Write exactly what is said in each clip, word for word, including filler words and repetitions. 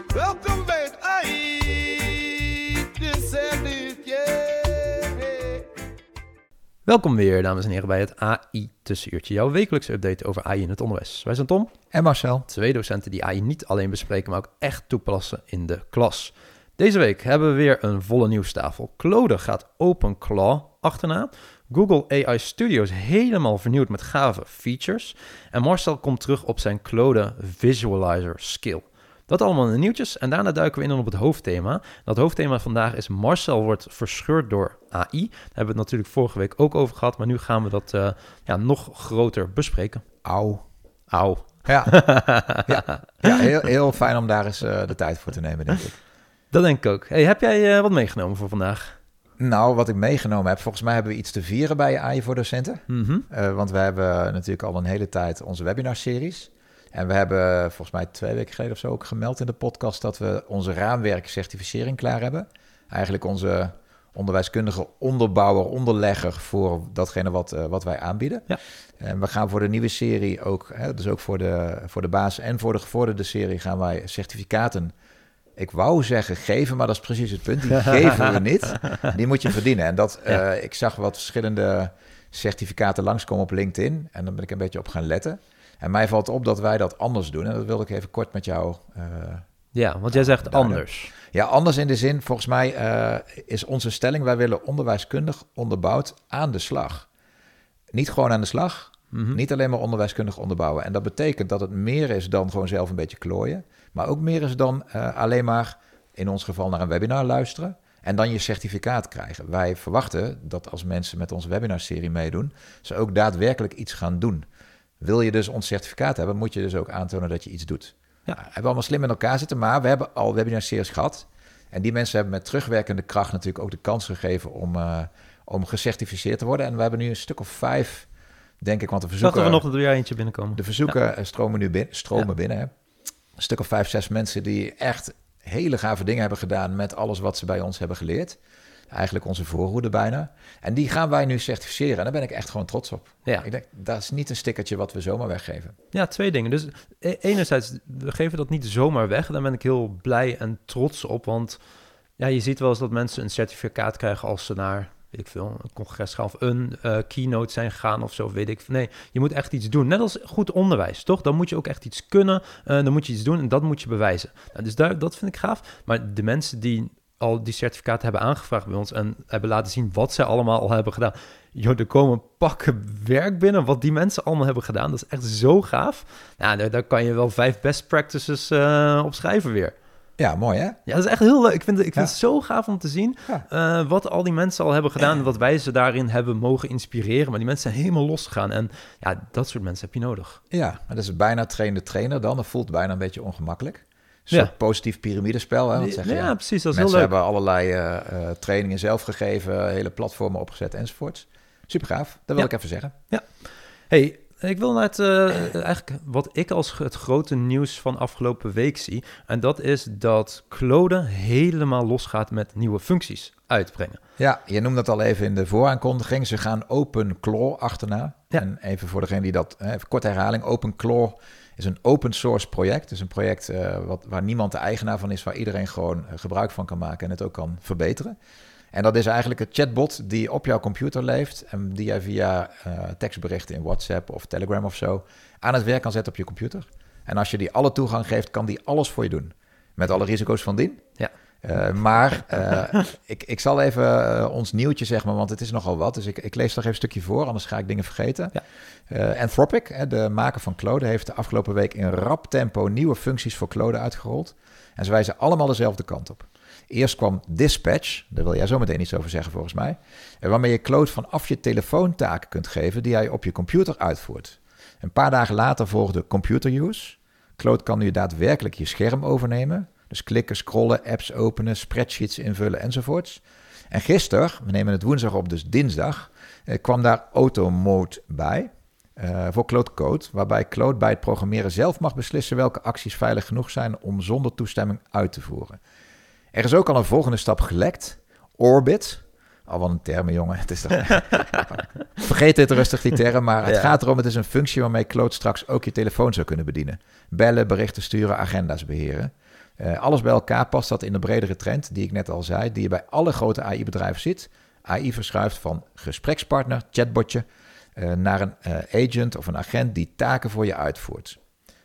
Welkom bij het A I. Dit zijn dit, yeah. Welkom weer, dames en heren, bij het A I-tussenuurtje. Jouw wekelijkse update over A I in het onderwijs. Wij zijn Tom en Marcel. Twee docenten die A I niet alleen bespreken, maar ook echt toepassen in de klas. Deze week hebben we weer een volle nieuwstafel. Claude gaat OpenClaw achterna. Google A I Studio is helemaal vernieuwd met gave features. En Marcel komt terug op zijn Claude Visualizer skill. Dat allemaal in de nieuwtjes en daarna duiken we in op het hoofdthema. Dat hoofdthema vandaag is Marcel wordt verscheurd door A I. Daar hebben we het natuurlijk vorige week ook over gehad, maar nu gaan we dat uh, ja, nog groter bespreken. Auw. Auw. Ja, ja. ja heel, heel fijn om daar eens uh, de tijd voor te nemen, denk ik. Dat denk ik ook. Hey, heb jij uh, wat meegenomen voor vandaag? Nou, wat ik meegenomen heb, volgens mij hebben we iets te vieren bij A I voor docenten. Mm-hmm. Uh, want we hebben natuurlijk al een hele tijd onze webinarseries. En we hebben volgens mij twee weken geleden of zo ook gemeld in de podcast dat we onze raamwerk-certificering klaar hebben. Eigenlijk onze onderwijskundige onderbouwer, onderlegger voor datgene wat, uh, wat wij aanbieden. Ja. En we gaan voor de nieuwe serie ook, hè, dus ook voor de, voor de basis en voor de gevorderde serie gaan wij certificaten, ik wou zeggen geven, maar dat is precies het punt. Die geven we niet. Die moet je verdienen. En dat, uh, ja. Ik zag wat verschillende certificaten langskomen op LinkedIn en dan ben ik een beetje op gaan letten. En mij valt op dat wij dat anders doen. En dat wilde ik even kort met jou... Uh, ja, want jij zegt duiden. Anders. Ja, anders in de zin, volgens mij uh, is onze stelling... wij willen onderwijskundig onderbouwd aan de slag. Niet gewoon aan de slag, mm-hmm. niet alleen maar onderwijskundig onderbouwen. En dat betekent dat het meer is dan gewoon zelf een beetje klooien. Maar ook meer is dan uh, alleen maar, in ons geval, naar een webinar luisteren... en dan je certificaat krijgen. Wij verwachten dat als mensen met onze webinarserie meedoen... ze ook daadwerkelijk iets gaan doen... Wil je dus ons certificaat hebben, moet je dus ook aantonen dat je iets doet. Ja. Nou, we hebben allemaal slim in elkaar zitten, maar we hebben al webinarseries gehad. En die mensen hebben met terugwerkende kracht natuurlijk ook de kans gegeven om, uh, om gecertificeerd te worden. En we hebben nu een stuk of vijf, denk ik, want de verzoeken... Dachten we nog dat er eentje binnenkomen. De verzoeken ja. stromen nu binnen, stromen ja. binnen. Hè. Een stuk of vijf, zes mensen die echt hele gave dingen hebben gedaan met alles wat ze bij ons hebben geleerd. Eigenlijk onze voorhoede bijna. En die gaan wij nu certificeren. En daar ben ik echt gewoon trots op. Ja. Ik denk, dat is niet een stickertje wat we zomaar weggeven. Ja, twee dingen. Dus enerzijds, we geven dat niet zomaar weg. Daar ben ik heel blij en trots op. Want ja, je ziet wel eens dat mensen een certificaat krijgen als ze naar, weet ik veel, een congres gaan of een uh, keynote zijn gegaan of zo, weet ik. Nee, je moet echt iets doen. Net als goed onderwijs, toch? Dan moet je ook echt iets kunnen. Uh, dan moet je iets doen en dat moet je bewijzen. Nou, dus daar, dat vind ik gaaf. Maar de mensen die al die certificaten hebben aangevraagd bij ons en hebben laten zien wat zij allemaal al hebben gedaan. Joh, er komen pakken werk binnen, wat die mensen allemaal hebben gedaan. Dat is echt zo gaaf. Nou, daar, daar kan je wel vijf best practices uh, op schrijven weer. Ja, mooi hè? Ja, dat is echt heel leuk. Ik vind, ik vind ja. het zo gaaf om te zien ja. uh, wat al die mensen al hebben gedaan en wat wij ze daarin hebben mogen inspireren. Maar die mensen zijn helemaal losgegaan en ja, dat soort mensen heb je nodig. Ja, maar dat is bijna trainde trainer dan. Dat voelt bijna een beetje ongemakkelijk. Een soort ja. positief piramidespel. Hè? Want zeg je, ja, precies. Dat is mensen heel leuk. hebben allerlei uh, uh, trainingen zelf gegeven, hele platformen opgezet enzovoorts. Super gaaf, dat wil ja. ik even zeggen. Ja. Hey, ik wil naar het, uh, eigenlijk wat ik als het grote nieuws van afgelopen week zie. En dat is dat Claude helemaal losgaat met nieuwe functies uitbrengen. Ja, je noemde dat al even in de vooraankondiging. Ze gaan OpenClaw achterna. Ja. En even voor degene die dat, even korte herhaling. OpenClaw is een open source project. Dus een project uh, wat, waar niemand de eigenaar van is, waar iedereen gewoon uh, gebruik van kan maken en het ook kan verbeteren. En dat is eigenlijk een chatbot die op jouw computer leeft en die jij via uh, tekstberichten in WhatsApp of Telegram of zo aan het werk kan zetten op je computer. En als je die alle toegang geeft, kan die alles voor je doen. Met alle risico's van dien. Ja. Uh, maar uh, ik, ik zal even uh, ons nieuwtje, zeg maar, want het is nogal wat. Dus ik, ik lees nog even een stukje voor, anders ga ik dingen vergeten. Ja. Uh, Anthropic, de maker van Claude, heeft de afgelopen week in rap tempo nieuwe functies voor Claude uitgerold. En ze wijzen allemaal dezelfde kant op. Eerst kwam Dispatch, daar wil jij zo meteen iets over zeggen volgens mij, waarmee je Claude vanaf je telefoon taken kunt geven die hij op je computer uitvoert. Een paar dagen later volgde Computer Use. Claude kan nu daadwerkelijk je scherm overnemen. Dus klikken, scrollen, apps openen, spreadsheets invullen enzovoorts. En gisteren, we nemen het woensdag op, dus dinsdag, eh, kwam daar Auto Mode bij uh, voor Claude Code, waarbij Claude bij het programmeren zelf mag beslissen welke acties veilig genoeg zijn om zonder toestemming uit te voeren. Er is ook al een volgende stap gelekt, Orbit. Al wat een termen, jongen. Het is toch... Vergeet dit rustig, die term, maar het ja. gaat erom, het is een functie waarmee Claude straks ook je telefoon zou kunnen bedienen. Bellen, berichten sturen, agenda's beheren. Uh, alles bij elkaar past dat in de bredere trend die ik net al zei, die je bij alle grote A I-bedrijven ziet. A I verschuift van gesprekspartner, chatbotje, uh, naar een uh, agent of een agent die taken voor je uitvoert.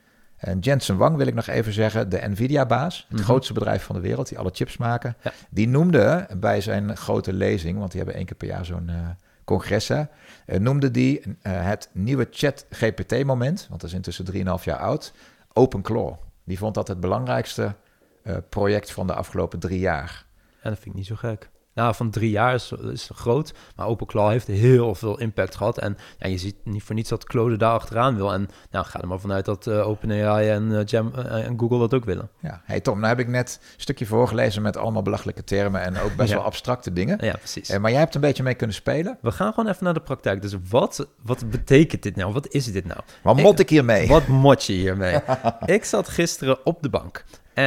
En Jensen Huang wil ik nog even zeggen, de Nvidia-baas, het Mm-hmm. grootste bedrijf van de wereld, die alle chips maken, Ja. die noemde bij zijn grote lezing, want die hebben één keer per jaar zo'n uh, congres, uh, noemde die uh, het nieuwe chat-G P T-moment, want dat is intussen drieënhalf jaar oud, OpenClaw. Die vond dat het belangrijkste uh, project van de afgelopen drie jaar. Ja, dat vind ik niet zo gek. Nou, van drie jaar is, is groot, maar OpenClaw heeft heel veel impact gehad. En ja, je ziet niet voor niets dat Claude daar achteraan wil. En nou, ga er maar vanuit dat uh, OpenAI en, uh, Gem, uh, en Google dat ook willen. Ja, hey Tom, nou heb ik net een stukje voorgelezen met allemaal belachelijke termen en ook best ja. wel abstracte dingen. Ja, precies. Uh, maar jij hebt een beetje mee kunnen spelen. We gaan gewoon even naar de praktijk. Dus wat, wat betekent dit nou? Wat is dit nou? Wat mot ik hiermee? Wat mot je hiermee? Ik zat gisteren op de bank.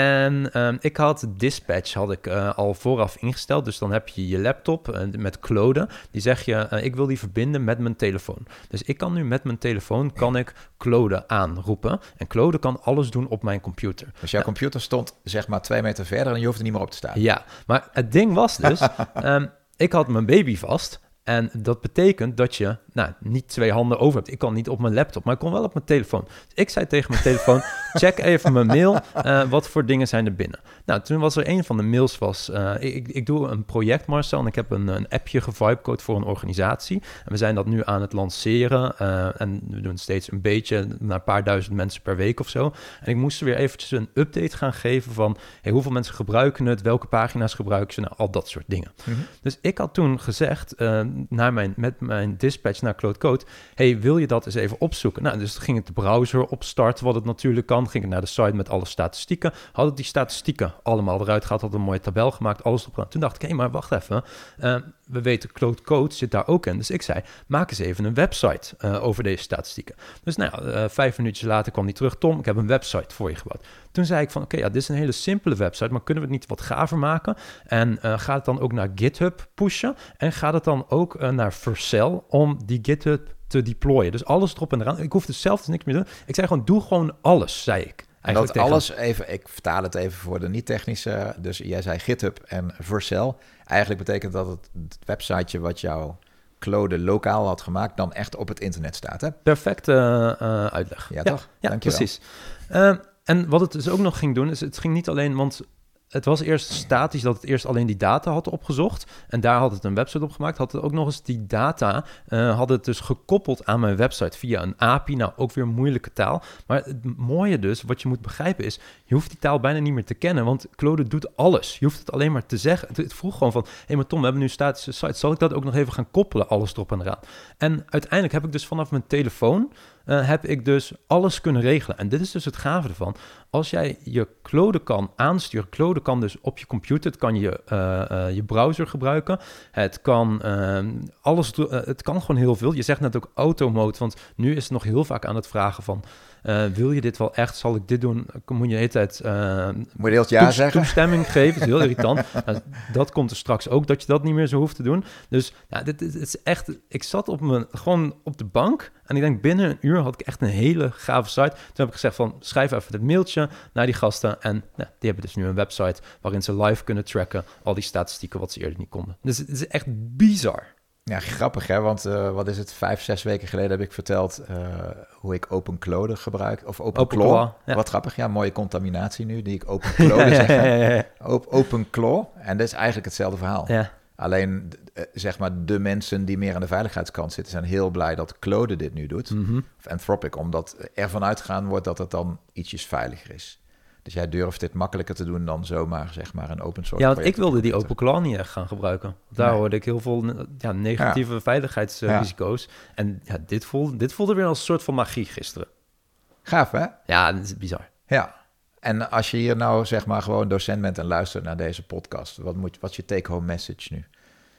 En um, ik had Dispatch had ik uh, al vooraf ingesteld. Dus dan heb je je laptop uh, met Claude. Die zeg je, uh, ik wil die verbinden met mijn telefoon. Dus ik kan nu met mijn telefoon, kan ik Claude aanroepen. En Claude kan alles doen op mijn computer. Dus jouw ja. computer stond zeg maar twee meter verder en je hoeft er niet meer op te staan. Ja, maar het ding was dus, um, ik had mijn baby vast. En dat betekent dat je nou, niet twee handen over hebt. Ik kan niet op mijn laptop, maar ik kon wel op mijn telefoon. Dus ik zei tegen mijn telefoon, check even mijn mail. Uh, wat voor dingen zijn er binnen? Nou, toen was er een van de mails, was, uh, ik, ik doe een project, Marcel. En ik heb een, een appje gevibecode voor een organisatie. En we zijn dat nu aan het lanceren. Uh, en we doen steeds een beetje, naar een paar duizend mensen per week of zo. En ik moest er weer eventjes een update gaan geven van, hey, hoeveel mensen gebruiken het? Welke pagina's gebruiken ze? Nou, al dat soort dingen. Mm-hmm. Dus ik had toen gezegd, uh, naar mijn, met mijn dispatch naar Claude Code, hey, wil je dat eens even opzoeken? Nou, dus ging het de browser opstarten, wat het natuurlijk kan. Ging het naar de site met alle statistieken. Had het die statistieken allemaal eruit gehaald, had een mooie tabel gemaakt, alles op. Toen dacht ik, hé, hey, maar wacht even. Uh, we weten, Claude Code zit daar ook in. Dus ik zei, maak eens even een website uh, over deze statistieken. Dus nou ja, uh, vijf minuutjes later kwam hij terug. Tom, ik heb een website voor je gebouwd. Toen zei ik van, oké, okay, ja, dit is een hele simpele website, maar kunnen we het niet wat gaver maken? En uh, gaat het dan ook naar GitHub pushen? En gaat het dan ook uh, naar Vercel om die GitHub te deployen? Dus alles erop en eraan. Ik hoefde zelf dus niks meer te doen. Ik zei gewoon, doe gewoon alles, zei ik. En dat alles even, ik vertaal het even voor de niet-technische. Dus jij zei GitHub en Vercel. Eigenlijk betekent dat het, het websiteje wat jouw Claude lokaal had gemaakt, dan echt op het internet staat, hè? Perfecte uh, uitleg. Ja, ja toch? Ja, dankjewel. Precies. Uh, en wat het dus ook nog ging doen, is het ging niet alleen, want het was eerst statisch dat het eerst alleen die data had opgezocht. En daar had het een website op gemaakt. Had het ook nog eens die data, uh, had het dus gekoppeld aan mijn website via een A P I. Nou, ook weer moeilijke taal. Maar het mooie dus, wat je moet begrijpen is, je hoeft die taal bijna niet meer te kennen, want Claude doet alles. Je hoeft het alleen maar te zeggen. Het, het vroeg gewoon van, hé, hey, maar Tom, we hebben nu een statische site. Zal ik dat ook nog even gaan koppelen, alles erop en eraan? En uiteindelijk heb ik dus vanaf mijn telefoon, Uh, heb ik dus alles kunnen regelen. En dit is dus het gave ervan. Als jij je Claude kan aansturen, Claude kan dus op je computer, het kan je, uh, uh, je browser gebruiken, het kan uh, alles, uh, het kan gewoon heel veel. Je zegt net ook automode, want nu is het nog heel vaak aan het vragen van, Uh, wil je dit wel echt? Zal ik dit doen? Moet je de hele tijd uh, moet je ja toes- zeggen? toestemming geven? Dat is heel irritant. Nou, dat komt er straks ook, dat je dat niet meer zo hoeft te doen. Dus ja, dit, dit is echt... Ik zat op mijn, gewoon op de bank en ik denk binnen een uur had ik echt een hele gave site. Toen heb ik gezegd van, schrijf even het mailtje naar die gasten. En nou, die hebben dus nu een website waarin ze live kunnen tracken al die statistieken wat ze eerder niet konden. Dus het is echt bizar. Ja, grappig hè, want uh, wat is het, vijf, zes weken geleden heb ik verteld uh, hoe ik OpenClaw gebruik, of OpenClaw. Open ja. Wat grappig, ja, mooie contaminatie nu, die ik OpenClaw ja, zeg. Ja, ja, ja, ja. OpenClaw, en dat is eigenlijk hetzelfde verhaal. Ja. Alleen, uh, zeg maar, de mensen die meer aan de veiligheidskant zitten, zijn heel blij dat Claude dit nu doet, mm-hmm. of Anthropic, omdat ervan uitgegaan wordt dat het dan ietsjes veiliger is. Dus jij durft dit makkelijker te doen dan zomaar, zeg maar, een open source. Ja, want ik wilde die OpenClaw niet echt gaan gebruiken. Daar nee. hoorde ik heel veel ja, negatieve ja. veiligheidsrisico's. Ja. En ja, dit, voelde, dit voelde weer als een soort van magie gisteren. Gaaf, hè? Ja, dat is bizar. Ja. En als je hier nou, zeg maar, gewoon docent bent en luistert naar deze podcast, wat, moet, wat is je take-home message nu?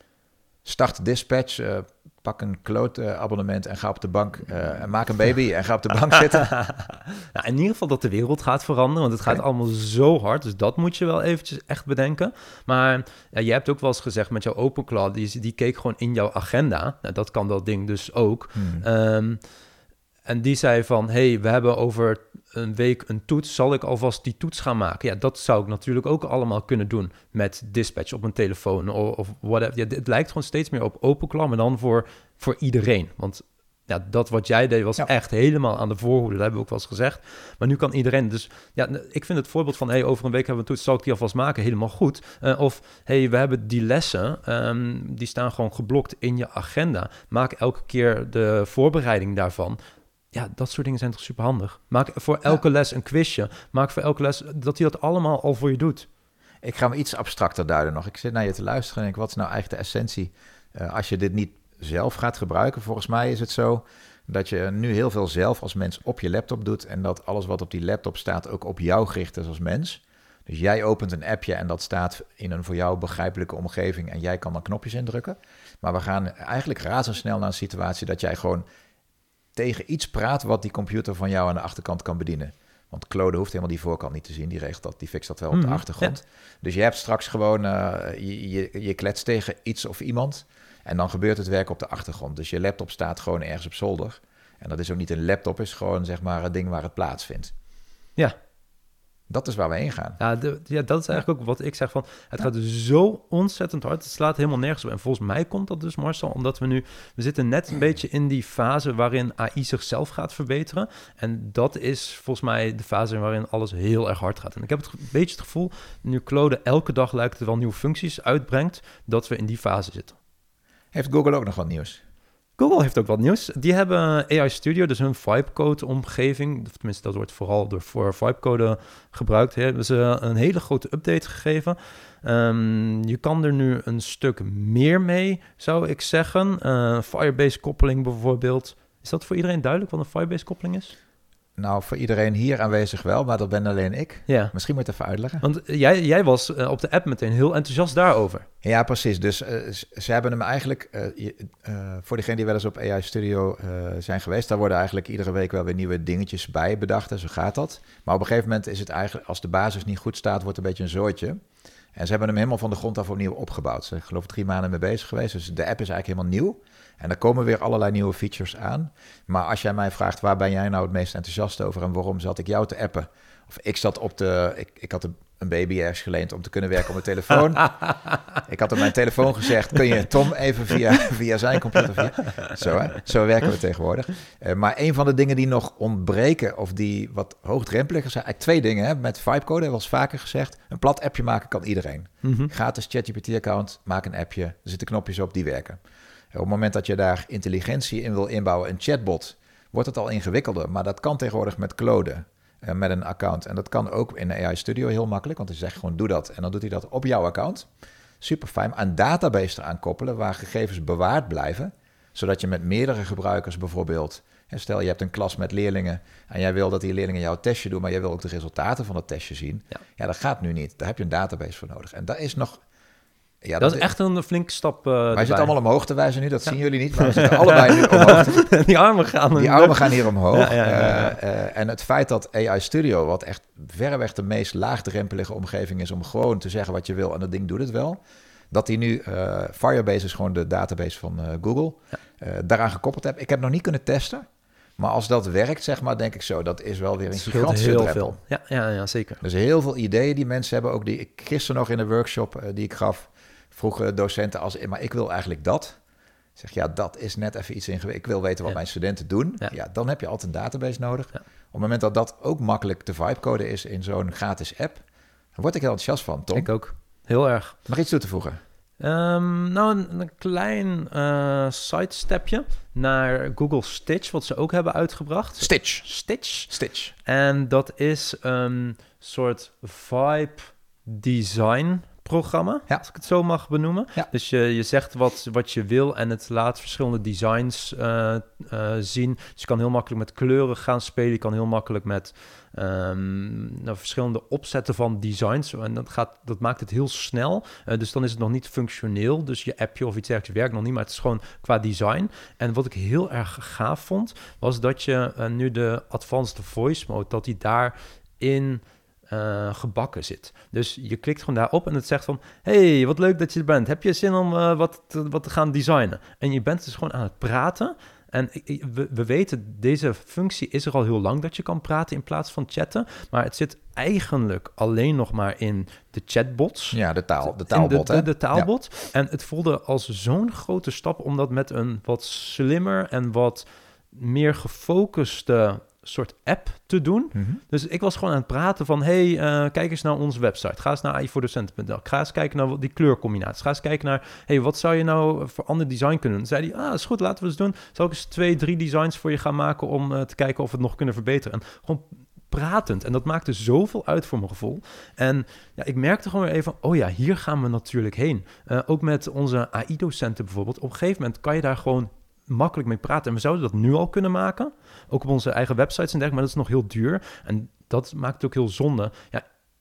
Start Dispatch, uh, pak een Claude-abonnement en ga op de bank uh, en maak een baby en ga op de bank zitten. Nou, in ieder geval dat de wereld gaat veranderen, want het gaat okay. allemaal zo hard. Dus dat moet je wel eventjes echt bedenken. Maar ja, je hebt ook wel eens gezegd met jouw OpenClaw, die, die keek gewoon in jouw agenda. Nou, dat kan dat ding dus ook. Hmm. Um, en die zei van, hey, we hebben over een week een toets, zal ik alvast die toets gaan maken. Ja, dat zou ik natuurlijk ook allemaal kunnen doen met Dispatch op mijn telefoon of, of whatever. Ja, het lijkt gewoon steeds meer op OpenClaw, maar dan voor, voor iedereen. Want ja, dat wat jij deed was ja. echt helemaal aan de voorhoede. Dat hebben we ook wel eens gezegd. Maar nu kan iedereen. Dus ja, ik vind het voorbeeld van... hey, over een week hebben we een toets, zal ik die alvast maken? Helemaal goed. Uh, of hey, we hebben die lessen. Um, die staan gewoon geblokt in je agenda. Maak elke keer de voorbereiding daarvan. Ja, dat soort dingen zijn toch super handig. Maak voor elke ja. les een quizje. Maak voor elke les dat hij dat allemaal al voor je doet. Ik ga hem iets abstracter duiden nog. Ik zit naar je te luisteren en ik, wat is nou eigenlijk de essentie? Uh, als je dit niet zelf gaat gebruiken, volgens mij is het zo dat je nu heel veel zelf als mens op je laptop doet en dat alles wat op die laptop staat ook op jou gericht is als mens. Dus jij opent een appje en dat staat in een voor jou begrijpelijke omgeving en jij kan dan knopjes indrukken. Maar we gaan eigenlijk razendsnel naar een situatie dat jij gewoon tegen iets praat wat die computer van jou aan de achterkant kan bedienen. Want Claude hoeft helemaal die voorkant niet te zien. Die regelt dat, die fixt dat wel op de achtergrond. Ja. Dus je hebt straks gewoon, uh, je, je, je kletst tegen iets of iemand. En dan gebeurt het werk op de achtergrond. Dus je laptop staat gewoon ergens op zolder. En dat is ook niet een laptop, is gewoon zeg maar een ding waar het plaatsvindt. Ja. Dat is waar we heen gaan. Ja, de, ja dat is eigenlijk ja. ook wat ik zeg van... het ja. gaat zo ontzettend hard. Het slaat helemaal nergens op. En volgens mij komt dat dus, Marcel, omdat we nu... we zitten net een beetje in die fase waarin A I zichzelf gaat verbeteren. En dat is volgens mij de fase waarin alles heel erg hard gaat. En ik heb het een beetje het gevoel... nu Claude elke dag lijkt het wel nieuwe functies uitbrengt... dat we in die fase zitten. Heeft Google ook nog wat nieuws? Google heeft ook wat nieuws. Die hebben A I Studio, dus hun Vibecode-omgeving. Tenminste, dat wordt vooral door voor Vibecode gebruikt. Hebben ze een hele grote update gegeven. Um, je kan er nu een stuk meer mee, zou ik zeggen. Uh, Firebase-koppeling bijvoorbeeld. Is dat voor iedereen duidelijk wat een Firebase-koppeling is? Nou, voor iedereen hier aanwezig wel, maar dat ben alleen ik. Ja. Misschien moet je het even uitleggen. Want jij, jij was uh, op de app meteen heel enthousiast daarover. Ja, precies. Dus uh, ze hebben hem eigenlijk... Uh, uh, voor degenen die wel eens op A I Studio uh, zijn geweest... daar worden eigenlijk iedere week wel weer nieuwe dingetjes bij bedacht. En zo gaat dat. Maar op een gegeven moment is het eigenlijk... als de basis niet goed staat, wordt het een beetje een zooitje. En ze hebben hem helemaal van de grond af opnieuw opgebouwd. Ze zijn geloof ik drie maanden mee bezig geweest. Dus de app is eigenlijk helemaal nieuw. En er komen weer allerlei nieuwe features aan. Maar als jij mij vraagt, waar ben jij nou het meest enthousiast over... en waarom zat ik jou te appen? Of ik zat op de... Ik, ik had een baby ergens geleend om te kunnen werken op mijn telefoon. Ik had op mijn telefoon gezegd... kun je Tom even via, via zijn computer... Via, zo, hè? Zo werken we tegenwoordig. Uh, maar een van de dingen die nog ontbreken... of die wat hoogdrempeliger zijn... Eigenlijk twee dingen, hè? Met Vibecode hebben we al eens vaker gezegd... een plat appje maken kan iedereen. Mm-hmm. Gratis ChatGPT-account, maak een appje... er zitten knopjes op, die werken. Op het moment dat je daar intelligentie in wil inbouwen, een chatbot, wordt het al ingewikkelder. Maar dat kan tegenwoordig met Claude, uh, met een account. En dat kan ook in A I Studio heel makkelijk, want hij zegt gewoon doe dat. En dan doet hij dat op jouw account. Super fijn. Een database eraan koppelen waar gegevens bewaard blijven. Zodat je met meerdere gebruikers bijvoorbeeld... Stel, je hebt een klas met leerlingen en jij wil dat die leerlingen jouw testje doen, maar jij wil ook de resultaten van dat testje zien. Ja, ja dat gaat nu niet. Daar heb je een database voor nodig. En daar is nog... Ja, dat, dat is echt een flinke stap. Uh, wij erbij. Zitten allemaal omhoog te wijzen nu, dat ja. zien jullie niet, maar we zitten allebei nu omhoog. Te... Die armen gaan Die armen gaan hier omhoog. Ja, ja, ja, ja. Uh, uh, en het feit dat A I Studio, wat echt verreweg de meest laagdrempelige omgeving is om gewoon te zeggen wat je wil en dat ding doet het wel, dat die nu, uh, Firebase is gewoon de database van uh, Google, ja. uh, daaraan gekoppeld heb. Ik heb nog niet kunnen testen. Maar als dat werkt, zeg maar, denk ik zo, dat is wel weer een gigantische heel drempel. Veel. Ja, ja, ja, zeker. Dus heel veel ideeën die mensen hebben, ook die ik gisteren nog in de workshop uh, die ik gaf, vroegen docenten als, maar ik wil eigenlijk dat. Ik zeg, ja, dat is net even iets ingewikkeld. Ik wil weten wat ja. mijn studenten doen. Ja. ja, dan heb je altijd een database nodig. Ja. Op het moment dat dat ook makkelijk te vibecode is in zo'n gratis app, dan word ik heel enthousiast van, Tom. Ik ook. Heel erg. Nog iets toe te voegen? Um, nou, een, een klein uh, sidestepje naar Google Stitch, wat ze ook hebben uitgebracht. Stitch. Stitch. Stitch. En dat is een soort vibe design programma, ja. als ik het zo mag benoemen. Ja. Dus je, je zegt wat, wat je wil en het laat verschillende designs uh, uh, zien. Dus je kan heel makkelijk met kleuren gaan spelen. Je kan heel makkelijk met um, nou, verschillende opzetten van designs. En dat, gaat, dat maakt het heel snel. Uh, dus dan is het nog niet functioneel. Dus je appje of iets dergelijks werkt nog niet, maar het is gewoon qua design. En wat ik heel erg gaaf vond, was dat je uh, nu de Advanced Voice Mode, dat die daarin Uh, gebakken zit. Dus je klikt gewoon daarop en het zegt van, hey, wat leuk dat je er bent. Heb je zin om uh, wat, te, wat te gaan designen? En je bent dus gewoon aan het praten En ik, we, we weten, deze functie is er al heel lang dat je kan praten in plaats van chatten. Maar het zit eigenlijk alleen nog maar in de chatbots. Ja, de taal, de taalbot. De, de, de taalbot. Ja. En het voelde als zo'n grote stap om dat met een wat slimmer en wat meer gefocuste soort app te doen. Mm-hmm. Dus ik was gewoon aan het praten van, hey, uh, kijk eens naar onze website. Ga eens naar A I voor docenten punt n l. Ga eens kijken naar die kleurcombinaties. Ga eens kijken naar, hey, wat zou je nou voor ander design kunnen doen? Zei hij, ah, is goed, laten we eens doen. Zal ik eens twee, drie designs voor je gaan maken om uh, te kijken of we het nog kunnen verbeteren? En gewoon pratend. En dat maakte zoveel uit voor mijn gevoel. En ja, ik merkte gewoon weer even, oh ja, hier gaan we natuurlijk heen. Uh, ook met onze A I-docenten bijvoorbeeld. Op een gegeven moment kan je daar gewoon makkelijk mee praten. En we zouden dat nu al kunnen maken. Ook op onze eigen websites en dergelijke, maar dat is nog heel duur. En dat maakt het ook heel zonde. Ja,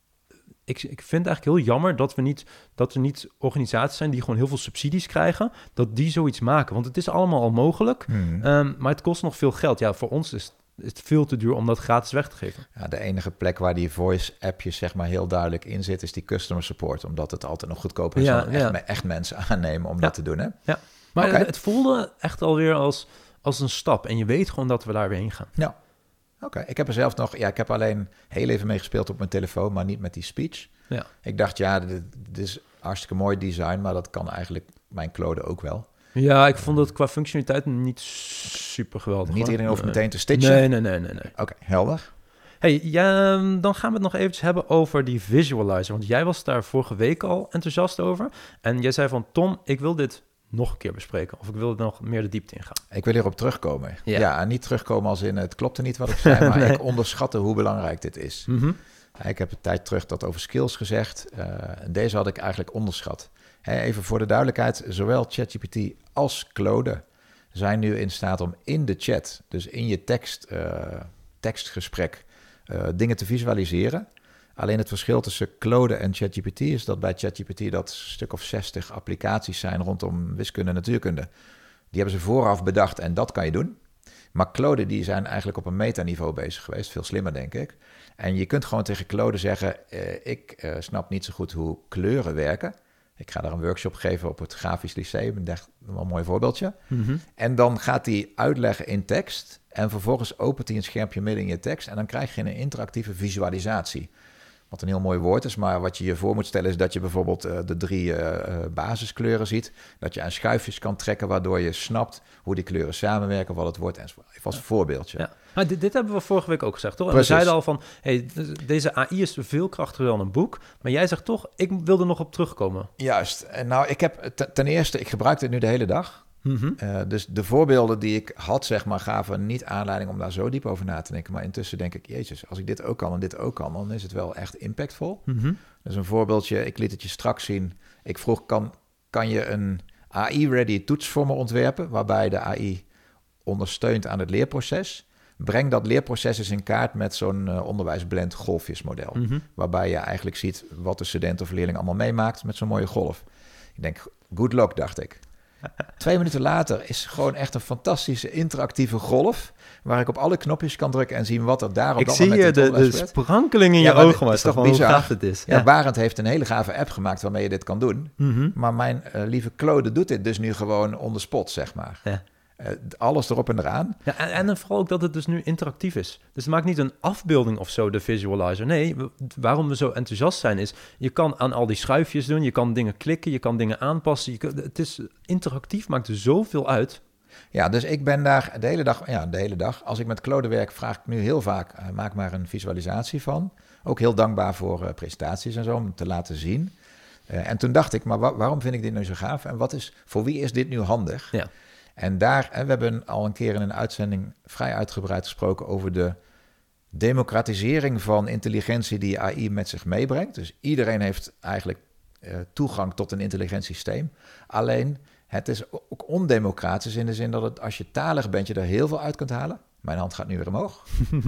ik, ik vind het eigenlijk heel jammer dat we niet, dat er niet organisaties zijn die gewoon heel veel subsidies krijgen, dat die zoiets maken. Want het is allemaal al mogelijk, hmm. um, maar het kost nog veel geld. Ja, voor ons is, is het veel te duur om dat gratis weg te geven. Ja, de enige plek waar die voice-appjes zeg maar heel duidelijk in zit, is die customer support. Omdat het altijd nog goedkoper is ja, dan ja. echt, echt mensen aannemen om ja. dat te doen, hè? Ja. Maar okay. het voelde echt alweer als, als een stap. En je weet gewoon dat we daar weer heen gaan. Ja, oké. Okay. Ik heb er zelf nog... Ja, ik heb alleen heel even mee gespeeld op mijn telefoon, maar niet met die speech. Ja. Ik dacht, ja, dit, dit is hartstikke mooi design, maar dat kan eigenlijk mijn Claude ook wel. Ja, ik vond het qua functionaliteit niet super geweldig. Niet iedereen hoeft meteen te stitchen? Nee, nee, nee, nee. nee. Oké, okay, helder. Hey, ja, dan gaan we het nog eventjes hebben over die visualizer. Want jij was daar vorige week al enthousiast over. En jij zei van, Tom, ik wil dit nog een keer bespreken. Of ik wil er nog meer de diepte in gaan. Ik wil hierop terugkomen. Ja, ja niet terugkomen als in het klopte niet wat ik zei, maar nee. ik onderschatte hoe belangrijk dit is. Mm-hmm. Ik heb een tijd terug dat over skills gezegd. Uh, deze had ik eigenlijk onderschat. Hey, even voor de duidelijkheid, zowel ChatGPT als Claude zijn nu in staat om in de chat, dus in je tekst, uh, tekstgesprek, uh, dingen te visualiseren. Alleen het verschil tussen Claude en ChatGPT is dat bij ChatGPT dat stuk of zestig applicaties zijn rondom wiskunde en natuurkunde. Die hebben ze vooraf bedacht en dat kan je doen. Maar Claude, die zijn eigenlijk op een metaniveau bezig geweest, veel slimmer denk ik. En je kunt gewoon tegen Claude zeggen, uh, ik uh, snap niet zo goed hoe kleuren werken. Ik ga daar een workshop geven op het Grafisch Lyceum, dat is wel een mooi voorbeeldje. Mm-hmm. En dan gaat hij uitleggen in tekst en vervolgens opent hij een schermpje midden in je tekst en dan krijg je een interactieve visualisatie. Wat een heel mooi woord is, maar wat je je voor moet stellen is dat je bijvoorbeeld uh, de drie uh, basiskleuren ziet. Dat je aan schuifjes kan trekken waardoor je snapt hoe die kleuren samenwerken, wat het wordt enzovoort. Even als voorbeeldje. Ja. Maar dit, dit hebben we vorige week ook gezegd, toch? En we zeiden al van, hey, deze A I is veel krachtiger dan een boek. Maar jij zegt toch, ik wil er nog op terugkomen. Juist. En nou, ik heb t- ten eerste, ik gebruik dit nu de hele dag. Mm-hmm. Uh, dus de voorbeelden die ik had, zeg maar, gaven niet aanleiding om daar zo diep over na te denken. Maar intussen denk ik, jezus, als ik dit ook kan en dit ook kan, dan is het wel echt impactvol. Mm-hmm. Dus een voorbeeldje, ik liet het je straks zien. Ik vroeg, kan, kan je een A I-ready toets voor me ontwerpen, waarbij de A I ondersteunt aan het leerproces? Breng dat leerproces eens in kaart met zo'n uh, onderwijsblend golfjesmodel. Mm-hmm. Waarbij je eigenlijk ziet wat de student of leerling allemaal meemaakt met zo'n mooie golf. Ik denk, good luck, dacht ik. Twee minuten later is gewoon echt een fantastische interactieve golf, waar ik op alle knopjes kan drukken en zien wat er daar op ik dat moment Ik zie je de, de sprankeling in je ja, ogen, maar het is toch bizar. Hoe gaaf het is. Ja, ja, Barend heeft een hele gave app gemaakt waarmee je dit kan doen. Mm-hmm. Maar mijn uh, lieve Claude doet dit dus nu gewoon on the spot, zeg maar. Ja. Uh, alles erop en eraan. Ja, en, en vooral ook dat het dus nu interactief is. Dus het maakt niet een afbeelding of zo, de visualizer. Nee, we, waarom we zo enthousiast zijn is, je kan aan al die schuifjes doen, je kan dingen klikken, je kan dingen aanpassen. Je kan, het is interactief, maakt er zoveel uit. Ja, dus ik ben daar de hele dag, ja, de hele dag. Als ik met Claude werk, vraag ik nu heel vaak, uh, maak maar een visualisatie van. Ook heel dankbaar voor uh, presentaties en zo, om te laten zien. Uh, en toen dacht ik, maar wa- waarom vind ik dit nu zo gaaf? En wat is, voor wie is dit nu handig? Ja. En daar, we hebben al een keer in een uitzending vrij uitgebreid gesproken over de democratisering van intelligentie die A I met zich meebrengt. Dus iedereen heeft eigenlijk uh, toegang tot een intelligent systeem. Alleen, het is ook ondemocratisch in de zin dat het, als je talig bent, je er heel veel uit kunt halen. Mijn hand gaat nu weer omhoog.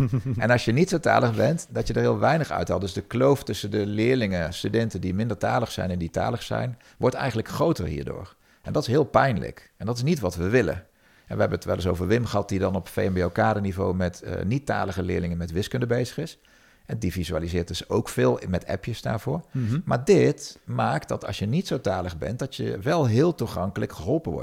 En als je niet zo talig bent, dat je er heel weinig uit haalt. Dus de kloof tussen de leerlingen, studenten die minder talig zijn en die talig zijn, wordt eigenlijk groter hierdoor. En dat is heel pijnlijk. En dat is niet wat we willen. En we hebben het wel eens over Wim gehad, die dan op V M B O-kaderniveau met uh, niet-talige leerlingen met wiskunde bezig is. En die visualiseert dus ook veel met appjes daarvoor. Mm-hmm. Maar dit maakt dat als je niet zo talig bent, dat je wel heel toegankelijk geholpen wordt.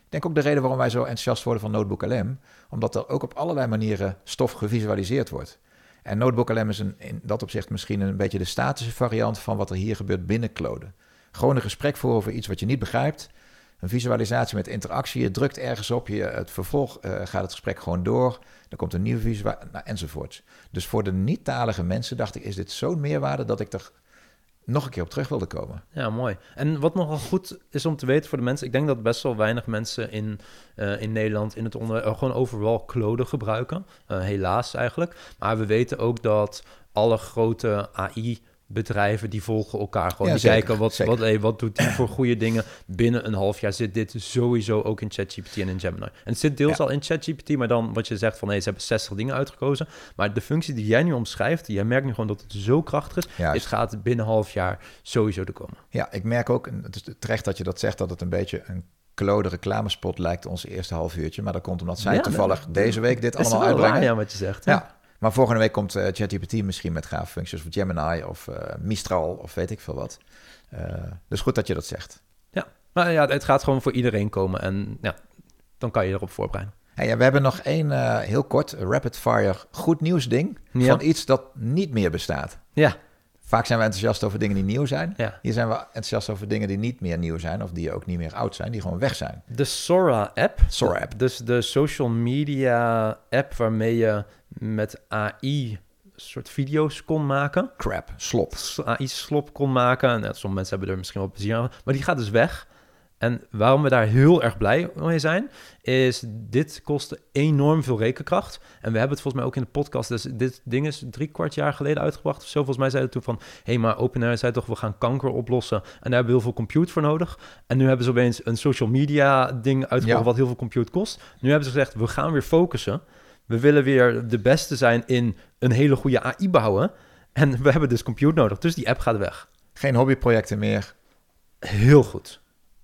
Ik denk ook de reden waarom wij zo enthousiast worden van Notebook L M, omdat er ook op allerlei manieren stof gevisualiseerd wordt. En Notebook L M is een, in dat opzicht misschien een beetje de statische variant van wat er hier gebeurt binnen Claude. Gewoon een gesprek voeren over iets wat je niet begrijpt. Een visualisatie met interactie. Je drukt ergens op, je, het vervolg uh, gaat het gesprek gewoon door. Dan komt een nieuwe visualisatie, nou, enzovoorts. Dus voor de niet-talige mensen dacht ik, is dit zo'n meerwaarde dat ik er nog een keer op terug wilde komen. Ja, mooi. En wat nogal goed is om te weten voor de mensen, ik denk dat best wel weinig mensen in, uh, in Nederland in het onder, uh, gewoon overal Claude gebruiken. Uh, helaas eigenlijk. Maar we weten ook dat alle grote A I bedrijven die volgen elkaar gewoon. Ja, die zeker, kijken wat, zeker. wat, hey, wat doet die voor goede dingen. Binnen een half jaar zit dit sowieso ook in ChatGPT en in Gemini. En het zit deels Ja. al in ChatGPT, maar dan wat je zegt van hey, ze hebben zestig dingen uitgekozen. Maar de functie die jij nu omschrijft, jij merkt nu gewoon dat het zo krachtig is. Juist. Het gaat binnen een half jaar sowieso te komen. Ja, ik merk ook, en het is terecht dat je dat zegt, dat het een beetje een Claude reclamespot lijkt ons eerste half uurtje. Maar dat komt omdat zij Ja, toevallig nee, deze week dit Dat is allemaal wel uitbrengen. waar, ja, wat je zegt. hè? Ja, maar volgende week komt uh, ChatGPT misschien met gave functies, of Gemini of uh, Mistral of weet ik veel wat. Uh, dus goed dat je dat zegt. Ja, maar ja, het gaat gewoon voor iedereen komen en ja, dan kan je erop voorbereiden. Hey, ja, we hebben nog één uh, heel kort rapid fire goed nieuws ding Ja. van iets dat niet meer bestaat. Ja, Vaak zijn we enthousiast over dingen die nieuw zijn. ja. Hier zijn we enthousiast over dingen die niet meer nieuw zijn of die ook niet meer oud zijn, die gewoon weg zijn. De Sora-app. Sora-app. Dus de social media app waarmee je met A I soort video's kon maken. Crap, slop. A I-slop kon maken. En, ja, sommige mensen hebben er misschien wel plezier aan. Maar die gaat dus weg. En waarom we daar heel erg blij mee zijn, is dit kostte enorm veel rekenkracht. En we hebben het volgens mij ook in de podcast, dus dit ding is drie kwart jaar geleden uitgebracht of zo. Volgens mij zeiden we toen van, hé, hey, maar OpenAI zei toch, we gaan kanker oplossen. En daar hebben we heel veel compute voor nodig. En nu hebben ze opeens een social media ding uitgebracht, Ja. wat heel veel compute kost. Nu hebben ze gezegd, we gaan weer focussen. We willen weer de beste zijn in een hele goede A I bouwen. En we hebben dus compute nodig, dus die app gaat weg. Geen hobbyprojecten meer Heel goed.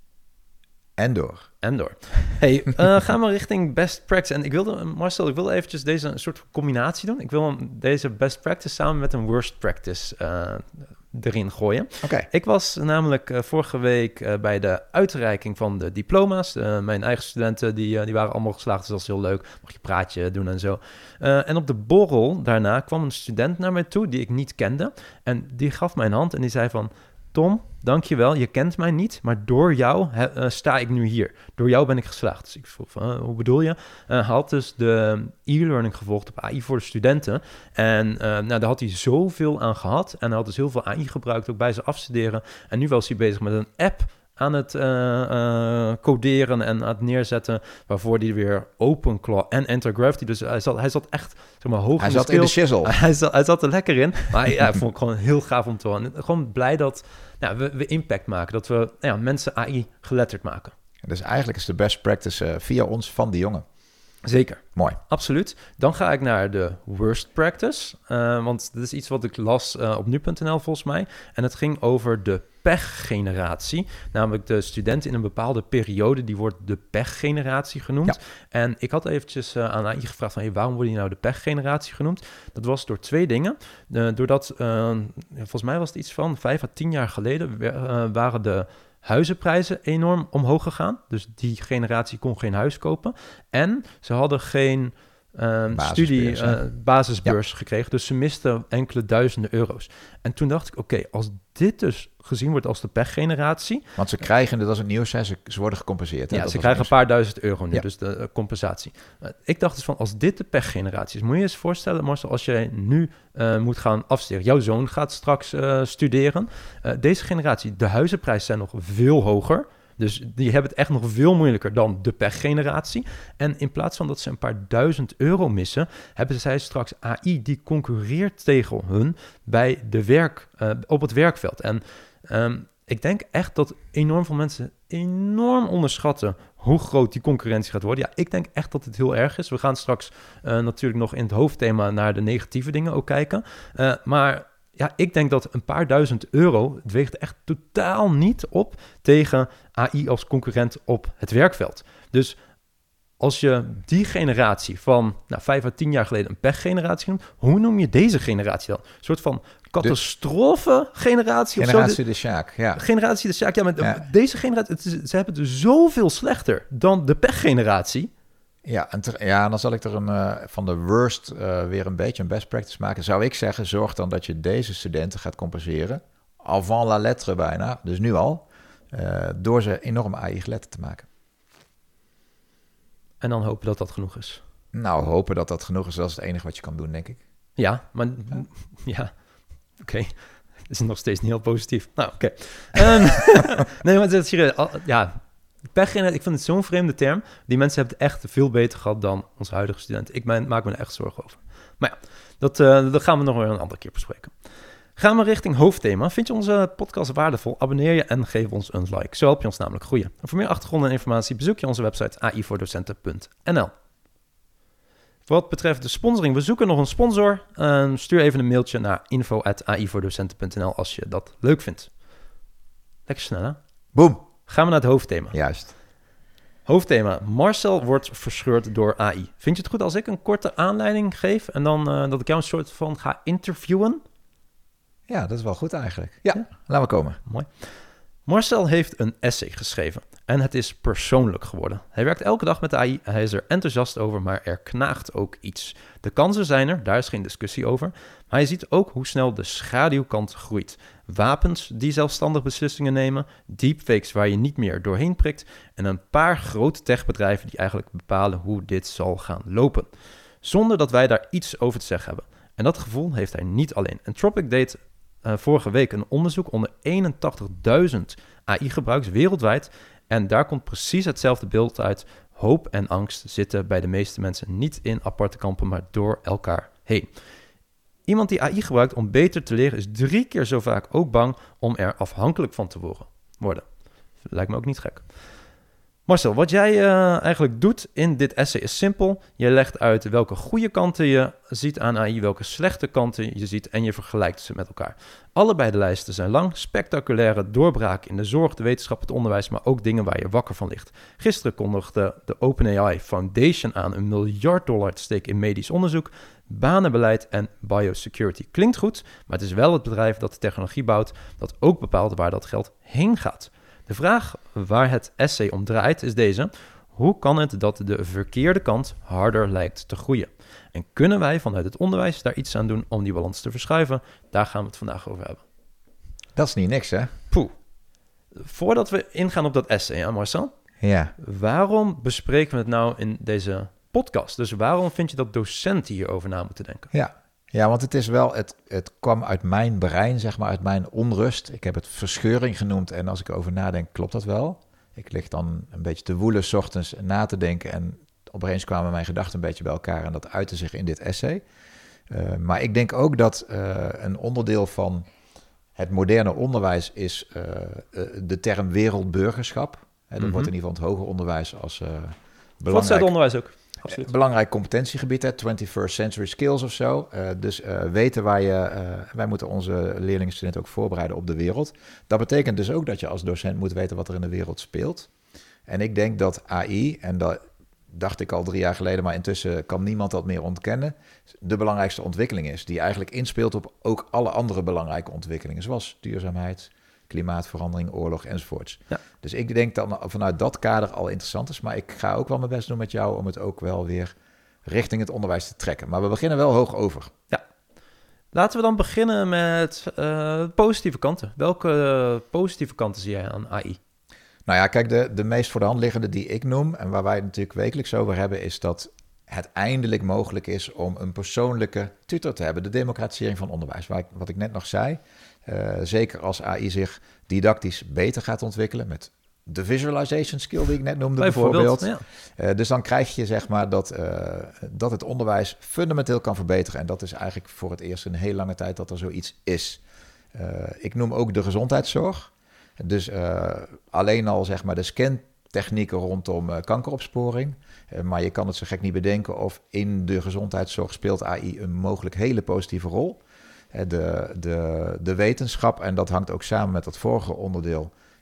en door. En door. Hey, uh, gaan we richting best practice. En ik wilde, Marcel, ik wil eventjes deze een soort combinatie doen. Ik wil hem- deze best practice samen met een worst practice uh, erin gooien. Oké, Ik was namelijk uh, vorige week uh, bij de uitreiking van de diploma's. Uh, mijn eigen studenten, die, uh, die waren allemaal geslaagd, dus dat is heel leuk. Mag je praatje doen en zo. Uh, en op de borrel daarna kwam een student naar mij toe die ik niet kende. En die gaf mij een hand en die zei van, Tom, dankjewel, je kent mij niet, maar door jou he, uh, sta ik nu hier. Door jou ben ik geslaagd. Dus ik vroeg van, uh, hoe bedoel je? Uh, hij had dus de e-learning gevolgd op A I voor de studenten. En uh, nou, daar had hij zoveel aan gehad. En hij had dus heel veel A I gebruikt, ook bij zijn afstuderen. En nu was hij bezig met een app aan het uh, uh, coderen en aan het neerzetten, waarvoor hij weer OpenClaw en Antigravity, dus hij zat, hij zat echt, zeg maar, hoog hij in de zat in de skills. shizzle. Hij zat, hij zat er lekker in, maar ja, ik vond het gewoon heel gaaf om te horen. Gewoon blij dat nou, we, we impact maken, dat we nou ja, mensen A I geletterd maken. Dus eigenlijk is de best practice uh, via ons van de jongen. Zeker. Mooi. Absoluut. Dan ga ik naar de worst practice. Uh, want dit is iets wat ik las uh, op nu punt n l volgens mij. En het ging over de pechgeneratie. Namelijk de studenten in een bepaalde periode, die wordt de pechgeneratie genoemd. Ja. En ik had eventjes uh, aan A I gevraagd van, hey, waarom wordt die nou de pechgeneratie genoemd? Dat was door twee dingen. Uh, doordat, uh, volgens mij was het iets van vijf à tien jaar geleden, uh, waren de huizenprijzen enorm omhoog gegaan. Dus die generatie kon geen huis kopen. En ze hadden geen um, studie, Basisbeurs, hè? uh, basisbeurs gekregen. Dus ze misten enkele duizenden euro's. En toen dacht ik, oké, okay, als dit dus gezien wordt als de pechgeneratie. Want ze krijgen, dat is het nieuws, hè, ze, ze worden gecompenseerd. Hè? Ja, dat ze was krijgen een het paar duizend euro nu, Ja. dus de uh, compensatie. Uh, ik dacht dus van, als dit de pechgeneratie is, moet je eens voorstellen, Marcel, als jij nu uh, moet gaan afstuderen. Jouw zoon gaat straks uh, studeren. Uh, deze generatie, de huizenprijzen zijn nog veel hoger. Dus die hebben het echt nog veel moeilijker dan de pechgeneratie. En in plaats van dat ze een paar duizend euro missen, hebben zij straks A I die concurreert tegen hun bij de werk, uh, op het werkveld. En um, ik denk echt dat enorm veel mensen enorm onderschatten hoe groot die concurrentie gaat worden. Ja, ik denk echt dat het heel erg is. We gaan straks uh, natuurlijk nog in het hoofdthema naar de negatieve dingen ook kijken. Uh, maar ja, ik denk dat een paar duizend euro, het weegt echt totaal niet op tegen A I als concurrent op het werkveld. Dus als je die generatie van nou, vijf à tien jaar geleden een pechgeneratie noemt, hoe noem je deze generatie dan? Een soort van catastrofe-generatie? Generatie of zo? de Sjaak, ja. Generatie de Sjaak, ja, maar Ja. deze generatie, het is, ze hebben het zoveel slechter dan de pechgeneratie. Ja, en ter- ja, dan zal ik er een, uh, van de worst uh, weer een beetje een best practice maken. Zou ik zeggen, zorg dan dat je deze studenten gaat compenseren. Avant la lettre bijna, dus nu al. Uh, door ze enorm A I geletterd te maken. En dan hopen dat dat genoeg is. Nou, hopen dat dat genoeg is, dat is het enige wat je kan doen, denk ik. Ja, maar ja, ja. oké. Okay. Dat is nog steeds niet heel positief. Nou, oké. Okay. Um, nee, maar het is serieus. Al, ja, pechgeneratie, ik vind het zo'n vreemde term. Die mensen hebben het echt veel beter gehad dan onze huidige studenten. Ik ben, maak me er echt zorgen over. Maar ja, dat, uh, dat gaan we nog weer een andere keer bespreken. Gaan we richting hoofdthema. Vind je onze podcast waardevol? Abonneer je en geef ons een like. Zo help je ons namelijk groeien. En voor meer achtergrond en informatie bezoek je onze website a i voor docenten punt n l. Wat betreft de sponsoring, we zoeken nog een sponsor. Uh, stuur even een mailtje naar info at a i voor docenten punt n l als je dat leuk vindt. Lekker snel, hè? Boom. Gaan we naar het hoofdthema. Juist. Hoofdthema. Marcel wordt verscheurd door A I. Vind je het goed als ik een korte aanleiding geef en dan uh, dat ik jou een soort van ga interviewen? Ja, dat is wel goed eigenlijk. Ja, ja. Laten we komen. Mooi. Marcel heeft een essay geschreven en het is persoonlijk geworden. Hij werkt elke dag met A I, hij is er enthousiast over, maar er knaagt ook iets. De kansen zijn er, daar is geen discussie over, maar hij ziet ook hoe snel de schaduwkant groeit. Wapens die zelfstandig beslissingen nemen, deepfakes waar je niet meer doorheen prikt en een paar grote techbedrijven die eigenlijk bepalen hoe dit zal gaan lopen. Zonder dat wij daar iets over te zeggen hebben. En dat gevoel heeft hij niet alleen. Anthropic deed uh, vorige week een onderzoek onder eenentachtigduizend A I-gebruikers wereldwijd. En daar komt precies hetzelfde beeld uit. Hoop en angst zitten bij de meeste mensen niet in aparte kampen, maar door elkaar heen. Iemand die A I gebruikt om beter te leren is drie keer zo vaak ook bang om er afhankelijk van te worden. Lijkt me ook niet gek. Marcel, wat jij uh, eigenlijk doet in dit essay is simpel. Je legt uit welke goede kanten je ziet aan A I, welke slechte kanten je ziet en je vergelijkt ze met elkaar. Allebei de lijsten zijn lang, spectaculaire doorbraken in de zorg, de wetenschap, het onderwijs, maar ook dingen waar je wakker van ligt. Gisteren kondigde de OpenAI Foundation aan een miljard dollar te steken in medisch onderzoek, banenbeleid en biosecurity. Klinkt goed, maar het is wel het bedrijf dat de technologie bouwt dat ook bepaalt waar dat geld heen gaat. De vraag waar het essay om draait is deze. Hoe kan het dat de verkeerde kant harder lijkt te groeien? En kunnen wij vanuit het onderwijs daar iets aan doen om die balans te verschuiven? Daar gaan we het vandaag over hebben. Dat is niet niks, hè? Poeh. Voordat we ingaan op dat essay, hè Marcel? Ja. Waarom bespreken we het nou in deze podcast? Dus waarom vind je dat docenten hierover na moeten denken? Ja. Ja, want het is wel, het, het kwam uit mijn brein, zeg maar, uit mijn onrust. Ik heb het verscheuring genoemd en als ik erover nadenk, klopt dat wel. Ik lig dan een beetje te woelen 's ochtends na te denken en opeens kwamen mijn gedachten een beetje bij elkaar en dat uitte zich in dit essay. Uh, maar ik denk ook dat uh, een onderdeel van het moderne onderwijs is uh, uh, de term wereldburgerschap. Hè, dat Mm-hmm. wordt in ieder geval het hoger onderwijs als uh, belangrijk. Wat het onderwijs ook? Absoluut. Belangrijk competentiegebied, hè, twenty-first century skills of zo. Uh, dus uh, weten waar je... Uh, wij moeten onze leerlingen en studenten ook voorbereiden op de wereld. Dat betekent dus ook dat je als docent moet weten wat er in de wereld speelt. En ik denk dat A I, en dat dacht ik al drie jaar geleden, maar intussen kan niemand dat meer ontkennen, de belangrijkste ontwikkeling is. Die eigenlijk inspeelt op ook alle andere belangrijke ontwikkelingen, zoals duurzaamheid, klimaatverandering, oorlog enzovoorts. Ja. Dus ik denk dat vanuit dat kader al interessant is, maar ik ga ook wel mijn best doen met jou om het ook wel weer richting het onderwijs te trekken. Maar we beginnen wel hoog over. Ja. Laten we dan beginnen met uh, positieve kanten. Welke uh, positieve kanten zie jij aan A I? Nou ja, kijk, de, de meest voor de hand liggende die ik noem en waar wij het natuurlijk wekelijks over hebben, is dat het eindelijk mogelijk is om een persoonlijke tutor te hebben. De democratisering van onderwijs, waar ik, wat ik net nog zei. Uh, zeker als A I zich didactisch beter gaat ontwikkelen met de visualization skill die ik net noemde bijvoorbeeld. bijvoorbeeld. Ja. Uh, dus dan krijg je zeg maar dat, uh, dat het onderwijs fundamenteel kan verbeteren. En dat is eigenlijk voor het eerst in een hele lange tijd dat er zoiets is. Uh, ik noem ook de gezondheidszorg. Dus uh, alleen al zeg maar de scantechnieken rondom uh, kankeropsporing. Uh, maar je kan het zo gek niet bedenken of in de gezondheidszorg speelt A I een mogelijk hele positieve rol. Uh, de, de, de wetenschap, en dat hangt ook samen met dat vorige onderdeel,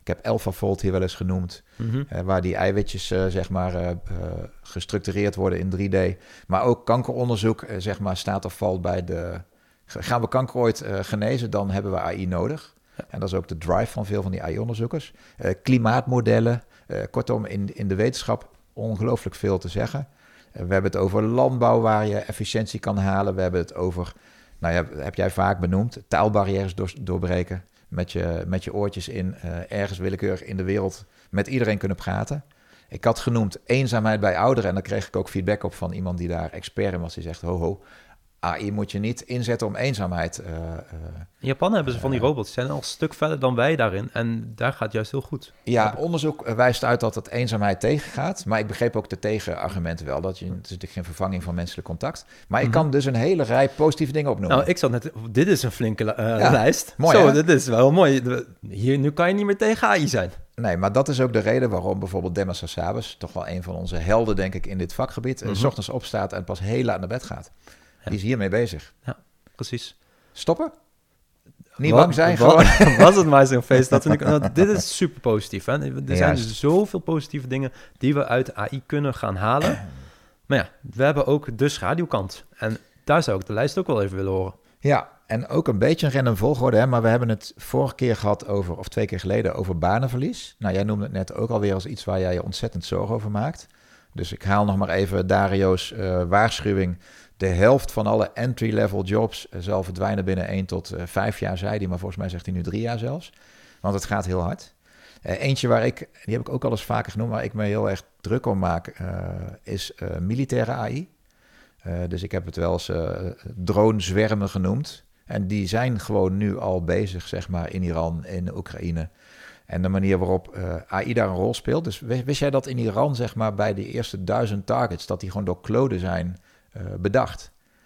Ik heb AlphaFold hier wel eens genoemd, Mm-hmm. uh, waar die eiwitjes uh, zeg maar uh, uh, gestructureerd worden in drie D. Maar ook kankeronderzoek uh, zeg maar staat of valt bij de... Gaan we kanker ooit uh, genezen, dan hebben we A I nodig. Ja. En dat is ook de drive van veel van die A I-onderzoekers. Uh, klimaatmodellen, uh, kortom in, in de wetenschap ongelooflijk veel te zeggen. Uh, we hebben het over landbouw waar je efficiëntie kan halen. We hebben het over, nou ja, heb jij vaak benoemd, taalbarrières door, doorbreken. Met je, met je oortjes in, uh, ergens willekeurig in de wereld met iedereen kunnen praten. Ik had genoemd eenzaamheid bij ouderen. En daar kreeg ik ook feedback op van iemand die daar expert in was. Die zegt, ho ho, A I moet je niet inzetten om eenzaamheid. Uh, uh, in Japan hebben ze van die robots. Die zijn al een stuk verder dan wij daarin. En daar gaat het juist heel goed. Ja, onderzoek wijst uit dat het eenzaamheid tegengaat. Maar ik begreep ook de tegenargumenten wel. Dat je, het is natuurlijk geen vervanging van menselijk contact. Maar ik Mm-hmm. kan dus een hele rij positieve dingen opnoemen. Nou, ik zat net... Dit is een flinke uh, Ja, lijst. mooi, Zo, hè? dit is wel mooi. Hier, nu kan je niet meer tegen A I zijn. Nee, maar dat is ook de reden waarom bijvoorbeeld Demis Hassabis, toch wel een van onze helden, denk ik, in dit vakgebied, mm-hmm. s ochtends opstaat en pas heel laat naar bed gaat. Ja. Die is hiermee bezig. Ja, precies. Stoppen? Niet wat, bang zijn, wat, gewoon. Was het maar zo'n feest. Dat we, nou, dit is super positief. Hè? Er zijn Juist. dus zoveel positieve dingen die we uit A I kunnen gaan halen. Maar ja, we hebben ook de schaduwkant. En daar zou ik de lijst ook wel even willen horen. Ja, en ook een beetje een random volgorde, hè? Maar we hebben het vorige keer gehad over, of twee keer geleden, over banenverlies. Nou, jij noemde het net ook alweer als iets waar jij je ontzettend zorgen over maakt. Dus ik haal nog maar even Dario's uh, waarschuwing. De helft van alle entry-level jobs zal verdwijnen binnen één tot vijf jaar, zei hij. Maar volgens mij zegt hij nu drie jaar zelfs. Want het gaat heel hard. Uh, eentje waar ik, die heb ik ook al eens vaker genoemd, waar ik me heel erg druk om maak, uh, is uh, militaire A I. Uh, dus ik heb het wel eens uh, dronezwermen genoemd. En die zijn gewoon nu al bezig, zeg maar, in Iran, in Oekraïne. En de manier waarop uh, A I daar een rol speelt. Dus wist jij dat in Iran, zeg maar, bij de eerste duizend targets, dat die gewoon door Claude zijn uh, bedacht?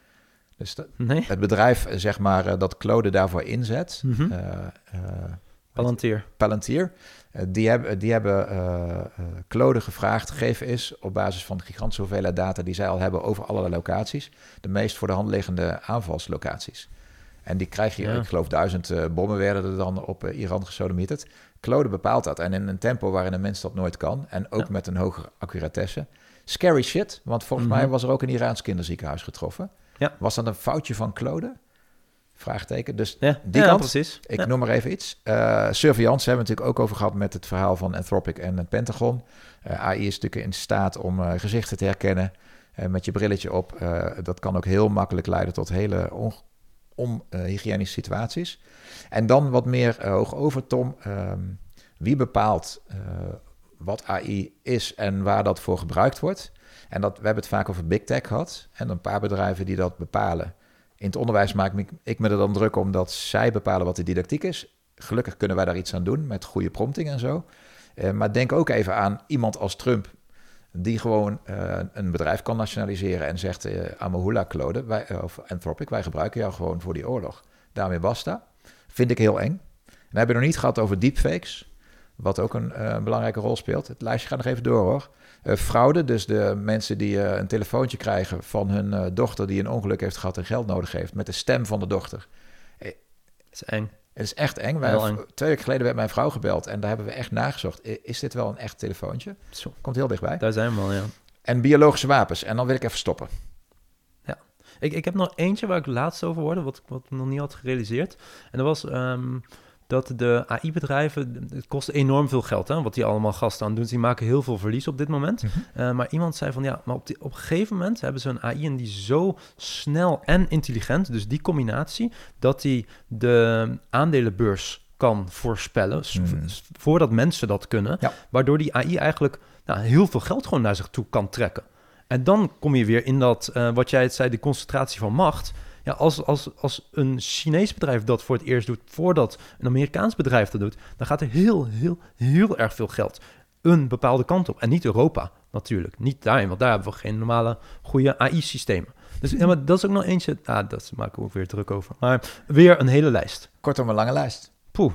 Dus dat, nee? het bedrijf, zeg maar, uh, dat Claude daarvoor inzet, Mm-hmm. uh, uh, Palantir. Palantir, uh, die hebben, die hebben uh, uh, Claude gevraagd, geef eens op basis van de gigantische hoeveelheid data die zij al hebben over allerlei locaties, de meest voor de hand liggende aanvalslocaties. En die krijg je, ja. ik geloof duizend uh, bommen werden er dan op uh, Iran gesodemieterd. Claude bepaalt dat. En in een tempo waarin een mens dat nooit kan. En ook ja. met een hogere accuratesse. Scary shit, want volgens mm-hmm. mij was er ook een Iraans kinderziekenhuis getroffen. Ja. Was dat een foutje van Claude? Vraagteken. Dus ja. die ja, kant, precies. ik ja. noem maar even iets. Uh, surveillance hebben we natuurlijk ook over gehad met het verhaal van Anthropic en het Pentagon. Uh, A I is natuurlijk in staat om uh, gezichten te herkennen uh, met je brilletje op. Uh, dat kan ook heel makkelijk leiden tot hele on- onhygiënische uh, situaties. En dan wat meer uh, hoog over, Tom. Um, wie bepaalt uh, wat A I is en waar dat voor gebruikt wordt? En dat, we hebben het vaak over big tech gehad. En een paar bedrijven die dat bepalen. In het onderwijs maak ik, ik me er dan druk om dat zij bepalen wat de didactiek is. Gelukkig kunnen wij daar iets aan doen met goede prompting en zo. Uh, maar denk ook even aan iemand als Trump, die gewoon uh, een bedrijf kan nationaliseren en zegt, uh, Amahula Claude, wij, uh, of Anthropic, wij gebruiken jou gewoon voor die oorlog. Daarmee basta. Vind ik heel eng. En dan heb je nog niet gehad over deepfakes, wat ook een uh, belangrijke rol speelt. Het lijstje gaat nog even door, hoor. Uh, fraude, dus de mensen die uh, een telefoontje krijgen van hun uh, dochter die een ongeluk heeft gehad en geld nodig heeft, met de stem van de dochter. Het is eng. Het is echt eng. Wij, eng. Twee weken geleden werd mijn vrouw gebeld en daar hebben we echt nagezocht. Is dit wel een echt telefoontje? Zo. Komt heel dichtbij. Daar zijn we al, ja. En biologische wapens. En dan wil ik even stoppen. Ja. Ik, ik heb nog eentje waar ik laatst over hoorde, wat, wat ik nog niet had gerealiseerd. En dat was um, dat de A I-bedrijven, het kost enorm veel geld, hè, wat die allemaal gasten aan doen. Die maken heel veel verlies op dit moment. Mm-hmm. Uh, maar iemand zei van, ja, maar op, die, op een gegeven moment hebben ze een A I en die zo snel en intelligent, dus die combinatie, dat die de aandelenbeurs kan voorspellen, mm. voordat mensen dat kunnen, ja. Waardoor die A I eigenlijk nou, heel veel geld gewoon naar zich toe kan trekken. En dan kom je weer in dat, uh, wat jij het zei, de concentratie van macht. Ja, als, als, als een Chinees bedrijf dat voor het eerst doet, voordat een Amerikaans bedrijf dat doet, dan gaat er heel, heel, heel erg veel geld een bepaalde kant op. En niet Europa, natuurlijk. Niet daarin, want daar hebben we geen normale goede A I-systemen. Dus ja, maar dat is ook nog eentje, ah, dat maken we ook weer druk over. Maar weer een hele lijst. Kortom, een lange lijst. Poeh.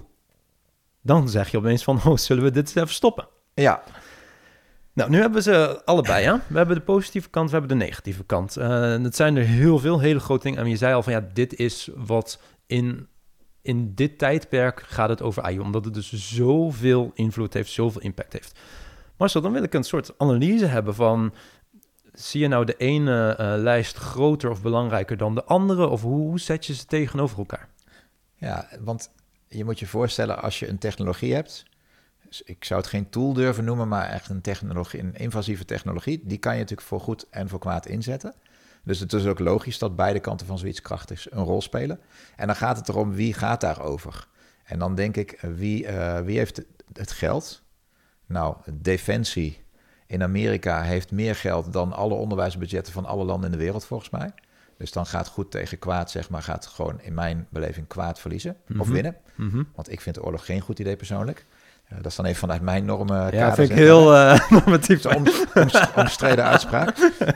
Dan zeg je opeens van, oh, zullen we dit eens even stoppen? Ja. Nou, nu hebben we ze allebei, hè? We hebben de positieve kant, we hebben de negatieve kant. Uh, het zijn er heel veel, hele grote dingen. En je zei al van, ja, dit is wat in in dit tijdperk gaat het over A I, omdat het dus zoveel invloed heeft, zoveel impact heeft. Marcel, dan wil ik een soort analyse hebben van, zie je nou de ene uh, lijst groter of belangrijker dan de andere, of hoe, hoe zet je ze tegenover elkaar? Ja, want je moet je voorstellen als je een technologie hebt, dus ik zou het geen tool durven noemen, maar echt een technologie, een invasieve technologie, die kan je natuurlijk voor goed en voor kwaad inzetten. Dus het is ook logisch dat beide kanten van zoiets krachtigs een rol spelen. En dan gaat het erom, wie gaat daarover? En dan denk ik, wie, uh, wie heeft het geld? Nou, Defensie in Amerika heeft meer geld dan alle onderwijsbudgetten van alle landen in de wereld, volgens mij. Dus dan gaat goed tegen kwaad, zeg maar, gaat gewoon in mijn beleving kwaad verliezen of Mm-hmm. winnen. Mm-hmm. Want ik vind de oorlog geen goed idee persoonlijk. Uh, dat is dan even vanuit mijn normen. Ja, vind ik heel uh, normatief. Om, om, omstreden uitspraak.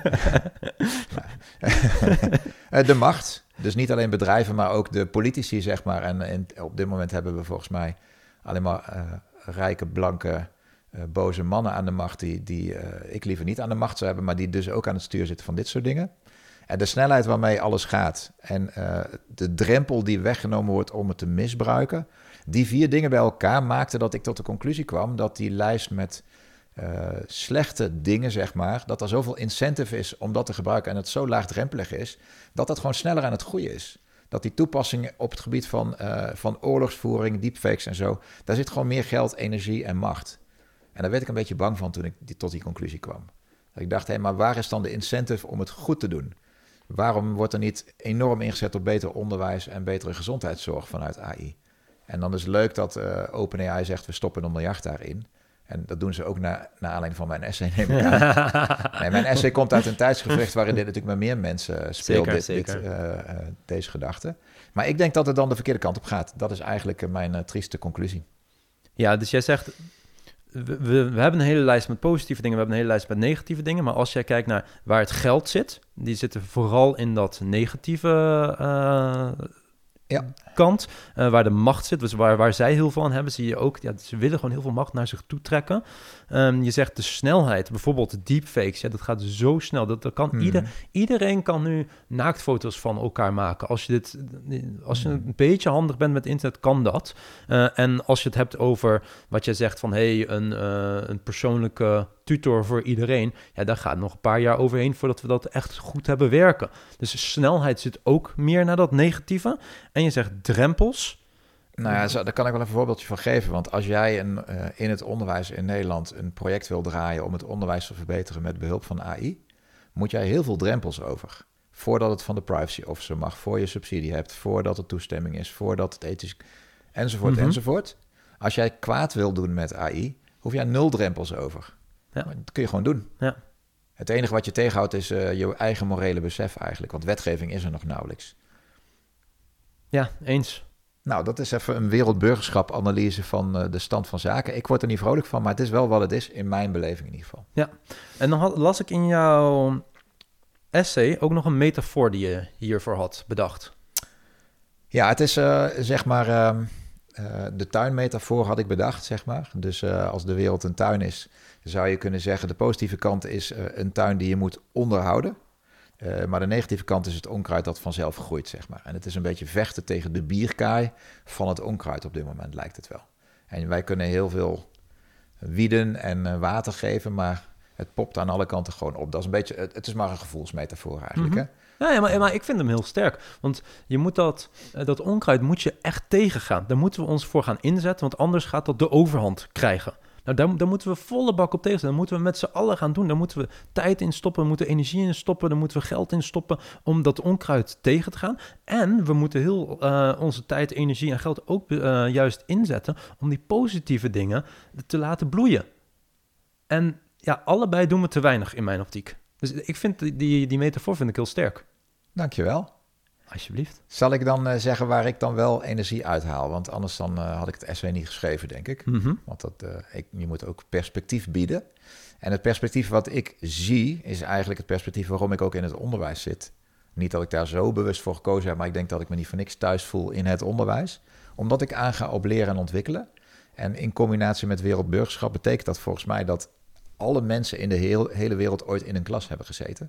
De macht, dus niet alleen bedrijven, maar ook de politici, zeg maar. En, en op dit moment hebben we volgens mij alleen maar uh, rijke, blanke, uh, boze mannen aan de macht... die, die uh, ik liever niet aan de macht zou hebben, maar die dus ook aan het stuur zitten van dit soort dingen. En de snelheid waarmee alles gaat en uh, de drempel die weggenomen wordt om het te misbruiken... die vier dingen bij elkaar maakten dat ik tot de conclusie kwam dat die lijst met uh, slechte dingen, zeg maar, dat er zoveel incentive is om dat te gebruiken en het zo laagdrempelig is, dat dat gewoon sneller aan het groeien is. Dat die toepassingen op het gebied van, uh, van oorlogsvoering, deepfakes en zo, daar zit gewoon meer geld, energie en macht. En daar werd ik een beetje bang van toen ik die, tot die conclusie kwam. Dat ik dacht, hé, maar waar is dan de incentive om het goed te doen? Waarom wordt er niet enorm ingezet op beter onderwijs en betere gezondheidszorg vanuit A I? En dan is het leuk dat uh, OpenAI zegt, we stoppen een miljard daarin. En dat doen ze ook na, naar aanleiding van mijn essay, neem ik aan. Nee, mijn essay komt uit een tijdsgevricht waarin dit natuurlijk met meer mensen speelt, zeker, dit, zeker. Dit, uh, uh, deze gedachte. Maar ik denk dat het dan de verkeerde kant op gaat. Dat is eigenlijk uh, mijn uh, trieste conclusie. Ja, dus jij zegt, we, we, we hebben een hele lijst met positieve dingen, we hebben een hele lijst met negatieve dingen. Maar als jij kijkt naar waar het geld zit, die zitten vooral in dat negatieve uh, ja. kant. Uh, waar de macht zit, dus waar, waar zij heel veel aan hebben, zie je ook, ja, ze willen gewoon heel veel macht naar zich toe trekken. Um, je zegt de snelheid, bijvoorbeeld de deepfakes, ja, dat gaat zo snel. Dat, dat kan Hmm. ieder, iedereen kan nu naaktfoto's van elkaar maken. Als je, dit, als je een beetje handig bent met internet, kan dat. Uh, en als je het hebt over wat jij zegt van, hey, een, uh, een persoonlijke tutor voor iedereen, ja, daar gaat nog een paar jaar overheen voordat we dat echt goed hebben werken. Dus de snelheid zit ook meer naar dat negatieve. En je zegt drempels. Nou ja, zo, daar kan ik wel even een voorbeeldje van geven. Want als jij een, uh, in het onderwijs in Nederland een project wil draaien om het onderwijs te verbeteren met behulp van A I, moet jij heel veel drempels over. Voordat het van de privacy officer mag, voor je subsidie hebt, voordat er toestemming is, voordat het ethisch, enzovoort, mm-hmm. enzovoort. Als jij kwaad wil doen met A I, hoef jij nul drempels over. Ja. Dat kun je gewoon doen. Ja. Het enige wat je tegenhoudt is uh, je eigen morele besef eigenlijk, want wetgeving is er nog nauwelijks. Ja, eens. Nou, dat is even een wereldburgerschap-analyse van uh, de stand van zaken. Ik word er niet vrolijk van, maar het is wel wat het is, in mijn beleving in ieder geval. Ja, en dan had, las ik in jouw essay ook nog een metafoor die je hiervoor had bedacht. Ja, het is uh, zeg maar uh, uh, de tuinmetafoor had ik bedacht, zeg maar. Dus uh, als de wereld een tuin is, zou je kunnen zeggen, de positieve kant is uh, een tuin die je moet onderhouden. Uh, maar de negatieve kant is het onkruid dat vanzelf groeit, zeg maar. En het is een beetje vechten tegen de bierkaai van het onkruid op dit moment, lijkt het wel. En wij kunnen heel veel wieden en uh, water geven, maar het popt aan alle kanten gewoon op. Dat is een beetje, het, het is maar een gevoelsmetafoor eigenlijk, mm-hmm. hè? Ja, ja, maar, maar ik vind hem heel sterk. Want je moet dat, dat onkruid moet je echt tegengaan. Daar moeten we ons voor gaan inzetten, want anders gaat dat de overhand krijgen. Nou, daar, daar moeten we volle bak op tegen zijn. Daar moeten we met z'n allen gaan doen. Daar moeten we tijd in stoppen, we moeten energie in stoppen, daar moeten we geld in stoppen om dat onkruid tegen te gaan. En we moeten heel uh, onze tijd, energie en geld ook uh, juist inzetten om die positieve dingen te laten bloeien. En ja, allebei doen we te weinig in mijn optiek. Dus ik vind die, die, die metafoor vind ik heel sterk. Dankjewel. Alsjeblieft. Zal ik dan uh, zeggen waar ik dan wel energie uithaal? Want anders dan uh, had ik het essay niet geschreven, denk ik. Mm-hmm. Want dat, uh, ik, je moet ook perspectief bieden. En het perspectief wat ik zie, is eigenlijk het perspectief waarom ik ook in het onderwijs zit. Niet dat ik daar zo bewust voor gekozen heb, maar ik denk dat ik me niet voor niks thuis voel in het onderwijs. Omdat ik aanga op leren en ontwikkelen. En in combinatie met wereldburgerschap betekent dat volgens mij dat alle mensen in de heel, hele wereld ooit in een klas hebben gezeten.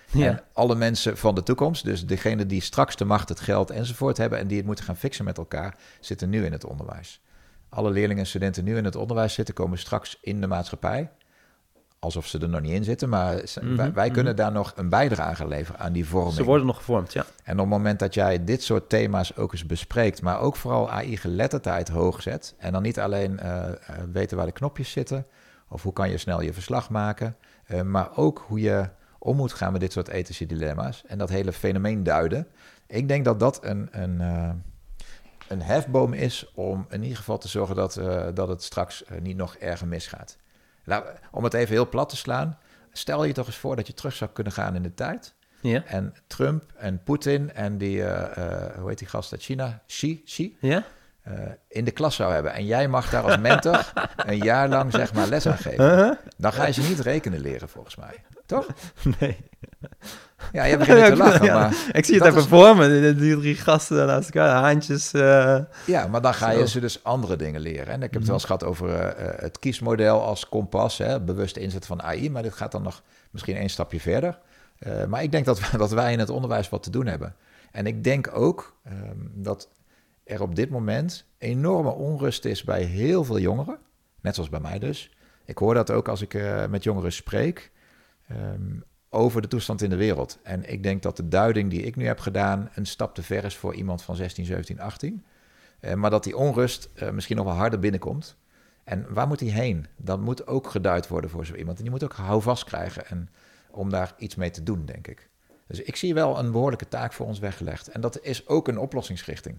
Ja. En alle mensen van de toekomst, dus degene die straks de macht, het geld enzovoort hebben en die het moeten gaan fixen met elkaar, zitten nu in het onderwijs. Alle leerlingen en studenten nu in het onderwijs zitten, komen straks in de maatschappij. Alsof ze er nog niet in zitten, maar mm-hmm, wij, wij mm-hmm. kunnen daar nog een bijdrage leveren aan die vorming. Ze worden nog gevormd, ja. En op het moment dat jij dit soort thema's ook eens bespreekt, maar ook vooral A I-geletterdheid hoog zet, en dan niet alleen uh, weten waar de knopjes zitten, of hoe kan je snel je verslag maken, uh, maar ook hoe je om moet gaan met dit soort ethische dilemma's en dat hele fenomeen duiden. Ik denk dat dat een, een, uh, een hefboom is om in ieder geval te zorgen dat, uh, dat het straks uh, niet nog erger misgaat. Nou, om het even heel plat te slaan, stel je toch eens voor dat je terug zou kunnen gaan in de tijd. Ja. En Trump en Poetin en die, uh, uh, hoe heet die gast uit China? Xi? Xi? Ja? Uh, in de klas zou hebben. En jij mag daar als mentor een jaar lang zeg maar les aan geven. Uh-huh. Dan ga je ze niet rekenen leren volgens mij. Toch? Nee. Ja, je begint niet te lachen, ja, maar... Ik zie het even is... voor me, die drie gasten naast elkaar, haantjes. Uh... Ja, maar dan ga je Zo. ze dus andere dingen leren. En ik heb het wel eens gehad over uh, het kiesmodel als kompas, hè, bewuste inzet van A I, maar dit gaat dan nog misschien één stapje verder. Uh, maar ik denk dat, we, dat wij in het onderwijs wat te doen hebben. En ik denk ook um, dat er op dit moment enorme onrust is bij heel veel jongeren, net zoals bij mij dus. Ik hoor dat ook als ik uh, met jongeren spreek, um, over de toestand in de wereld. En ik denk dat de duiding die ik nu heb gedaan een stap te ver is voor iemand van zestien, zeventien, achttien. Uh, maar dat die onrust uh, misschien nog wel harder binnenkomt. En waar moet die heen? Dat moet ook geduid worden voor zo iemand. En die moet ook houvast krijgen en, om daar iets mee te doen, denk ik. Dus ik zie wel een behoorlijke taak voor ons weggelegd. En dat is ook een oplossingsrichting.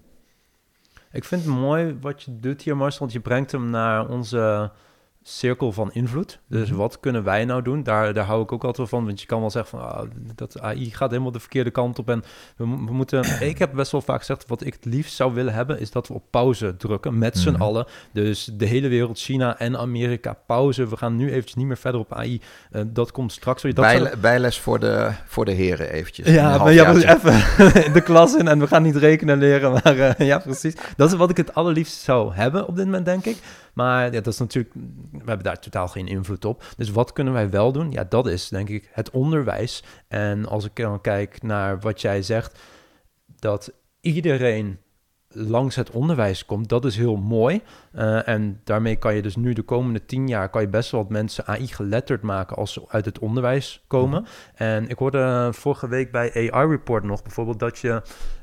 Ik vind het mooi wat je doet hier, Marcel, want je brengt hem naar onze cirkel van invloed. Dus mm-hmm. wat kunnen wij nou doen? Daar, daar hou ik ook altijd van, want je kan wel zeggen van oh, dat A I gaat helemaal de verkeerde kant op en we, we moeten... Ik heb best wel vaak gezegd, wat ik het liefst zou willen hebben, is dat we op pauze drukken met mm-hmm. z'n allen. Dus de hele wereld, China en Amerika, pauze. We gaan nu eventjes niet meer verder op A I. Uh, dat komt straks. Dat Bij, zou... Bijles voor de, voor de heren eventjes. Ja, maar ja, even de klas in en we gaan niet rekenen leren, maar uh, ja, precies. Dat is wat ik het allerliefst zou hebben op dit moment, denk ik. Maar ja, dat is natuurlijk, we hebben daar totaal geen invloed op. Dus wat kunnen wij wel doen? Ja, dat is denk ik het onderwijs. En als ik dan kijk naar wat jij zegt, dat iedereen langs het onderwijs komt, dat is heel mooi. Uh, en daarmee kan je dus nu de komende tien jaar, kan je best wel wat mensen A I geletterd maken als ze uit het onderwijs komen. Mm-hmm. En ik hoorde vorige week bij A I Report nog bijvoorbeeld dat je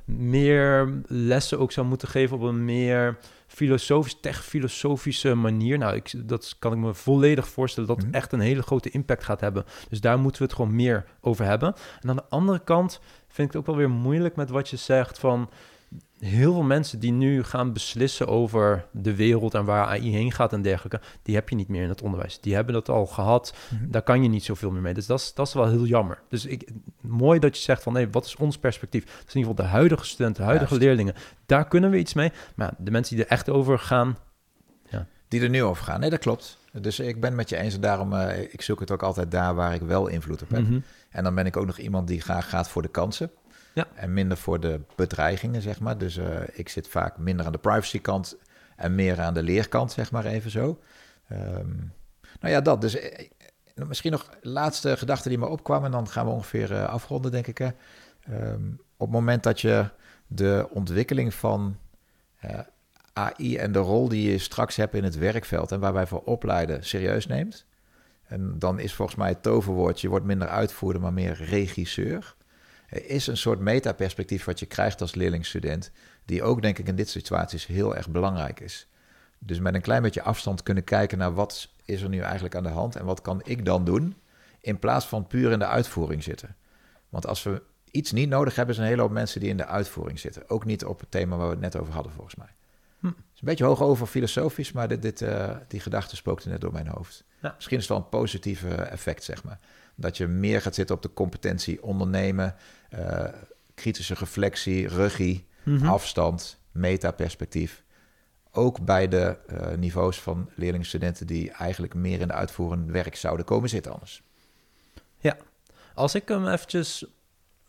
meer lessen ook zou moeten geven op een meer filosofisch, tech-filosofische manier. Nou, ik, dat kan ik me volledig voorstellen dat het mm-hmm. echt een hele grote impact gaat hebben. Dus daar moeten we het gewoon meer over hebben. En aan de andere kant vind ik het ook wel weer moeilijk met wat je zegt van heel veel mensen die nu gaan beslissen over de wereld en waar A I heen gaat en dergelijke, die heb je niet meer in het onderwijs. Die hebben dat al gehad. Mm-hmm. Daar kan je niet zoveel meer mee. Dus dat is, dat is wel heel jammer. Dus ik, mooi dat je zegt van, nee, wat is ons perspectief? Dat is in ieder geval de huidige studenten, de huidige Juist. leerlingen. Daar kunnen we iets mee. Maar de mensen die er echt over gaan, ja. Die er nu over gaan. Nee, dat klopt. Dus ik ben met je eens en daarom, uh, ik zoek het ook altijd daar waar ik wel invloed op heb. Mm-hmm. En dan ben ik ook nog iemand die graag gaat voor de kansen. Ja. En minder voor de bedreigingen, zeg maar. Dus uh, ik zit vaak minder aan de privacykant en meer aan de leerkant, zeg maar even zo. Um, nou ja, dat. Dus uh, misschien nog laatste gedachte die me opkwam en dan gaan we ongeveer uh, afronden, denk ik. Hè. Um, op het moment dat je de ontwikkeling van uh, A I en de rol die je straks hebt in het werkveld en waar wij voor opleiden serieus neemt, en dan is volgens mij het toverwoord, je wordt minder uitvoerder, maar meer regisseur. Er is een soort metaperspectief wat je krijgt als leerlingstudent, die ook, denk ik, in dit soort situaties heel erg belangrijk is. Dus met een klein beetje afstand kunnen kijken naar wat is er nu eigenlijk aan de hand en wat kan ik dan doen, in plaats van puur in de uitvoering zitten. Want als we iets niet nodig hebben, zijn een hele hoop mensen die in de uitvoering zitten. Ook niet op het thema waar we het net over hadden, volgens mij. Hm. Het is een beetje hoog over filosofisch, maar dit, dit, uh, die gedachte spookte net door mijn hoofd. Ja. Misschien is het wel een positief effect, zeg maar. Dat je meer gaat zitten op de competentie ondernemen, uh, kritische reflectie, regie, mm-hmm. afstand, metaperspectief. Ook bij de uh, niveaus van leerlingen-studenten die eigenlijk meer in de uitvoerend werk zouden komen zitten anders. Ja, als ik hem eventjes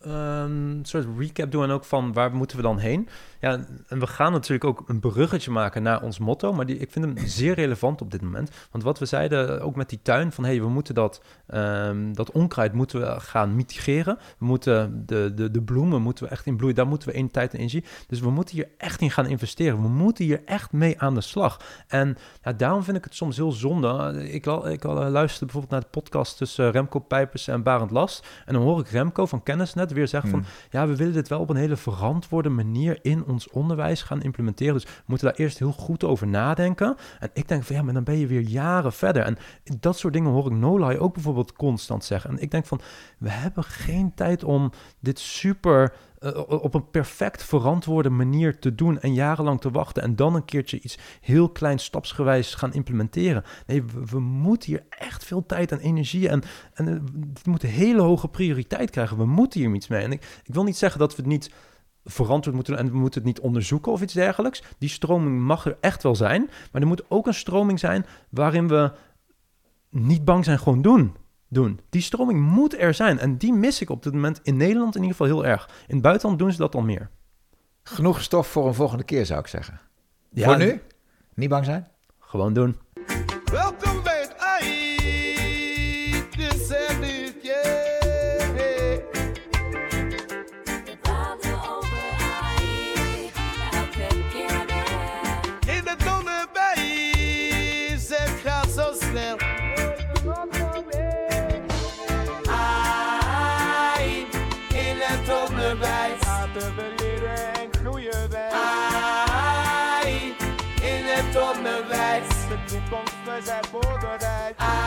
um, een soort recap doen en ook van waar moeten we dan heen. Ja, en we gaan natuurlijk ook een bruggetje maken naar ons motto, maar die, ik vind hem zeer relevant op dit moment. Want wat we zeiden, ook met die tuin, van hé, hey, we moeten dat, um, dat onkruid moeten we gaan mitigeren. We moeten de, de, de bloemen moeten we echt in bloeien, daar moeten we in tijd en energie. Dus we moeten hier echt in gaan investeren. We moeten hier echt mee aan de slag. En ja, daarom vind ik het soms heel zonde. Ik, ik luisterde bijvoorbeeld naar de podcast tussen Remco Pijpers en Barend Last. En dan hoor ik Remco van Kennisnet weer zeggen van, hmm. ja, we willen dit wel op een hele verantwoorde manier in ons onderwijs gaan implementeren. Dus we moeten daar eerst heel goed over nadenken. En ik denk van, ja, maar dan ben je weer jaren verder. En dat soort dingen hoor ik Nolai ook bijvoorbeeld constant zeggen. En ik denk van, we hebben geen tijd om dit super uh, op een perfect verantwoorde manier te doen en jarenlang te wachten en dan een keertje iets heel klein stapsgewijs gaan implementeren. Nee, we, we moeten hier echt veel tijd en energie en, en uh, het moet een hele hoge prioriteit krijgen. We moeten hier iets mee. En ik, ik wil niet zeggen dat we het niet verantwoord moeten doen en we moeten het niet onderzoeken of iets dergelijks. Die stroming mag er echt wel zijn, maar er moet ook een stroming zijn waarin we niet bang zijn, gewoon doen. doen. Die stroming moet er zijn en die mis ik op dit moment in Nederland in ieder geval heel erg. In het buitenland doen ze dat al meer. Genoeg stof voor een volgende keer, zou ik zeggen. Ja, voor nu? Niet bang zijn? Gewoon doen. Welkom bij het A I. Dit zijn dit, yeah. In het onderwijs, het gaat zo snel. A I, in het onderwijs. Laten we leren en groeien wij. A I, in het onderwijs. De toekomst, we zijn voorbereid.